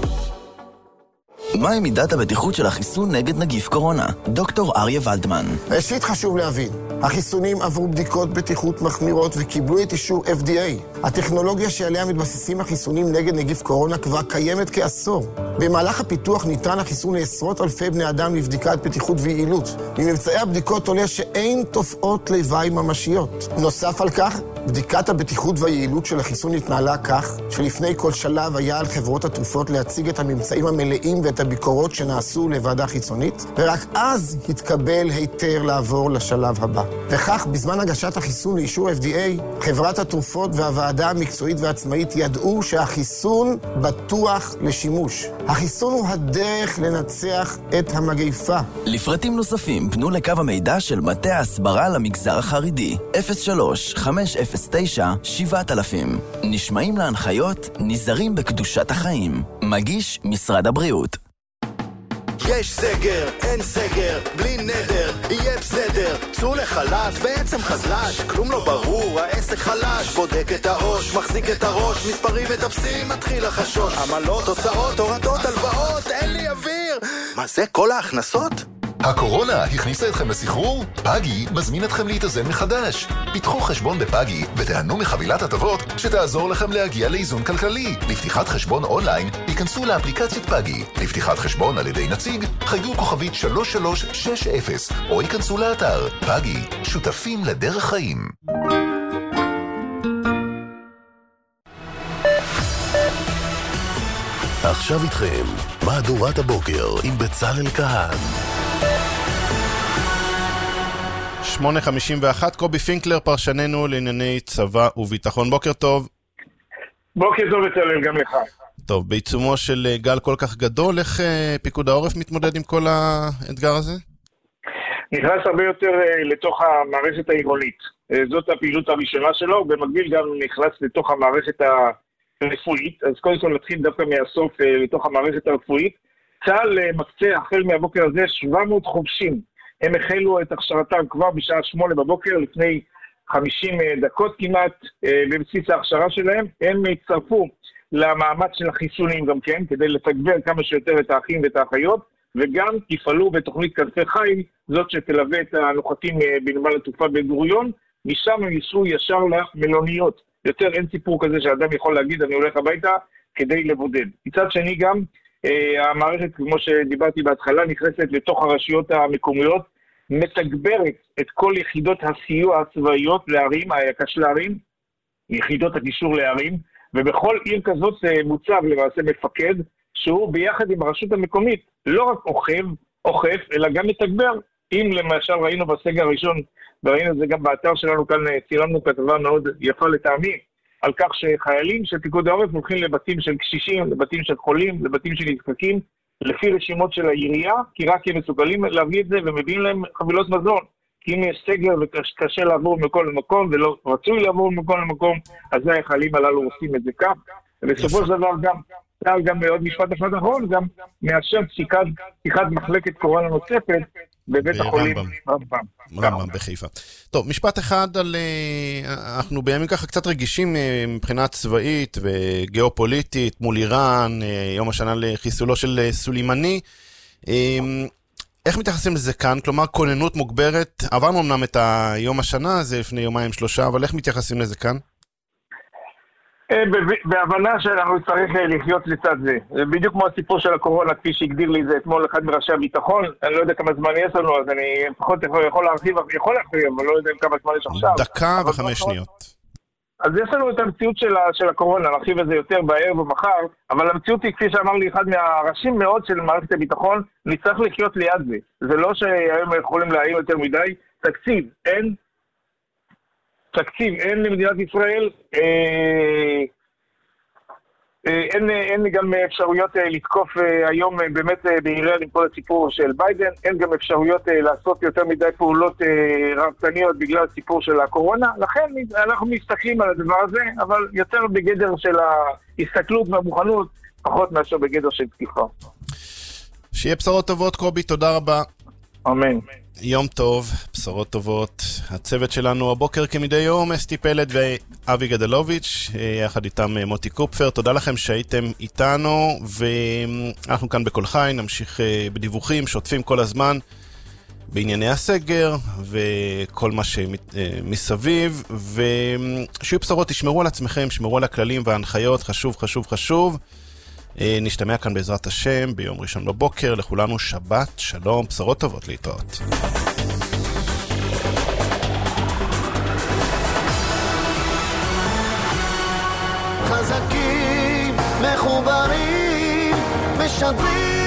מהי מידת הבטיחות של החיסון נגד נגיף קורונה? דוקטור אריה ולדמן. ראשית חשוב להבין, החיסונים עברו בדיקות בטיחות מחמירות וקיבלו את אישור אף די איי. הטכנולוגיה שעליה מתבססים החיסונים נגד נגיף קורונה כבר קיימת כעשור. במהלך הפיתוח ניתן החיסון לעשרות אלפי בני אדם לבדיקת בטיחות ויעילות. ממבצעי הבדיקות עולה שאין תופעות לוואי ממשיות. נוסף על כך, בדיקת הבטיחות והיעילות של החיסון התנהלה כך, שלפני כל שלב היה על חברות התרופות להציג את הממצאים המלאים ואת הביקורות שנעשו לוועדה חיצונית, ורק אז התקבל היתר לעבור לשלב הבא. וכך, בזמן הגשת החיסון לאישור אף די איי, חברת התרופות והוועדה המקצועית והעצמאית ידעו שהחיסון בטוח לשימוש. החיסון הוא הדרך לנצח את המגפה. לפרטים נוספים, פנו לקו המידע של מטה ההסברה למגזר החרדי, אפס שלוש חמש אפס תשע שבע אלפים. נשמעים להנחיות, נזהרים בקדושת החיים. מגיש משרד הבריאות. יש סגר, אין סגר, בלי נדר, יהיה בסדר. צאו לחל"ת, בעצם חזל"ש, כלום לא ברור, העסק חלש. בודק את העו"ש, מחזיק את הראש, מספרים מטפסים, מתחיל לחשוש. עמלות, תוצאות, הורדות, הלוואות, אין לי אוויר. מה זה, כל ההכנסות? הקורונה הכניסה אתכם לסחרור? פאגי מזמין אתכם להתאזן מחדש. פיתחו חשבון בפאגי ותיהנו מחבילת הטבות שתעזור לכם להגיע לאיזון כלכלי. לפתיחת חשבון אונליין, היכנסו לאפליקציית פאגי. לפתיחת חשבון על ידי נציג, חייגו כוכבית שלוש שלוש שש אפס או היכנסו לאתר. פאגי, שותפים לדרך חיים. עכשיו איתכם, מהדורת הבוקר עם בצלאל כהן. שמונה חמישים ואחת, קובי פינקלר, פרשננו לענייני צבא וביטחון. בוקר טוב. בוקר טוב בצלאל, גם לך. טוב, בעיצומו של גל כל כך גדול, איך פיקוד העורף מתמודד עם כל האתגר הזה? נכנס הרבה יותר לתוך המערכת העירונית. זאת הפעילות הראשונה שלו, במקביל גם נכנס לתוך המערכת הרפואית. אז קודם כל נתחיל דווקא מהסוף לתוך המערכת הרפואית. צה"ל מקצה החל מהבוקר הזה שבע מאות חובשים. הם החלו את הכשרתם כבר בשעה שמונה בבוקר, לפני חמישים דקות כמעט, בבסיס ההכשרה שלהם. הם הצטרפו למאמץ של החיסונים גם כן, כדי לתגבר כמה שיותר את האחים ואת האחיות, וגם תפעלו בתוכנית כנפי חיל, זאת שתלווה את הנוחתים בנמל התעופה בן גוריון. משם הם ייסעו ישר למלוניות. יותר אין סיפור כזה שאדם יכול להגיד, אני הולך הביתה כדי לבודד. מצד שני גם, Uh, המערכת, כמו שדיברתי בהתחלה, נכנסת לתוך הרשויות המקומיות, מתגברת את כל יחידות הסיוע הצבאיות לערים, היקש לערים, יחידות הקישור לערים, ובכל עיר כזאת uh, מוצב למעשה מפקד, שהוא ביחד עם הרשות המקומית, לא רק אוכף, אוכף, אלא גם מתגבר. אם למשל ראינו בסגר הראשון, וראינו את זה גם באתר שלנו כאן, צילמנו כתבה מאוד יפה לטעמי, על כך שחיילים של פיקוד העורף הולכים לבתים של קשישים, לבתים של חולים, לבתים של נזקקים, לפי רשימות של העירייה, כי רק הם מסוגלים להביא את זה ומביאים להם חבילות מזון. כי אם יש סגר וקשה לעבור מכל למקום, ולא רצוי לעבור מכל למקום, אז החיילים הללו עושים את זה כך. ובסופו של דבר גם, גם עוד משפט אחד אחרון, גם מאשר פתיחת מחלקת קורונה נוספת בבית החולים רמב"ם. רמב"ם בחיפה. טוב, משפט אחד על... אנחנו בימים ככה קצת רגישים מבחינה צבאית וגיאופוליטית מול איראן, יום השנה לחיסולו של סולימני. איך מתייחסים לזה כאן? כלומר, כוננות מוגברת. עברנו אמנם את היום השנה, זה לפני יומיים שלושה, אבל איך מתייחסים לזה כאן? בהבנה שאנחנו צריך לחיות לצד זה. בדיוק כמו הסיפור של הקורונה, כפי שהגדיר לי זה אתמול אחד מראשי הביטחון. אני לא יודע כמה זמן יש לנו, אז אני פחות יכול להרחיב, יכול להרחיב, אבל לא יודע כמה זמן יש עכשיו. דקה וחמש שניות. אז יש לנו את המציאות של, של הקורונה, נרחיב את זה יותר בערב ומחר, אבל המציאות היא, כפי שאמר לי אחד מהראשים מאוד של מערכת הביטחון, נצטרך לחיות ליד זה. זה לא שהיום יכולים להעיר יותר מדי. תקציב, אין. תקציב, אין למדינת ישראל, אה, אה, אין, אין גם אפשרויות אה, לתקוף אה, היום אה, באמת אה, באיראן עם כל הסיפור של ביידן, אין גם אפשרויות אה, לעשות יותר מדי פעולות אה, רבתניות בגלל הסיפור של הקורונה, לכן אנחנו מסתכלים על הדבר הזה, אבל יותר בגדר של ההסתכלות והמוכנות, פחות מאשר בגדר של תקיפה. שיהיה בשורות טובות, קובי, תודה רבה. אמן. יום טוב, בשורות טובות. הצוות שלנו הבוקר כמדי יום, אסתי פלד ואבי גדלוביץ', יחד איתם מוטי קופפר. תודה לכם שהייתם איתנו, ואנחנו כאן בכל חי, נמשיך בדיווחים, שוטפים כל הזמן בענייני הסגר וכל מה שמסביב, ושיהיו בשורות, תשמרו על עצמכם, שמרו על הכללים וההנחיות, חשוב, חשוב, חשוב. נשתמע כאן בעזרת השם ביום ראשון בבוקר. לכולנו שבת שלום, בשורות טובות, להתראות. חזקים מחוברים משדרים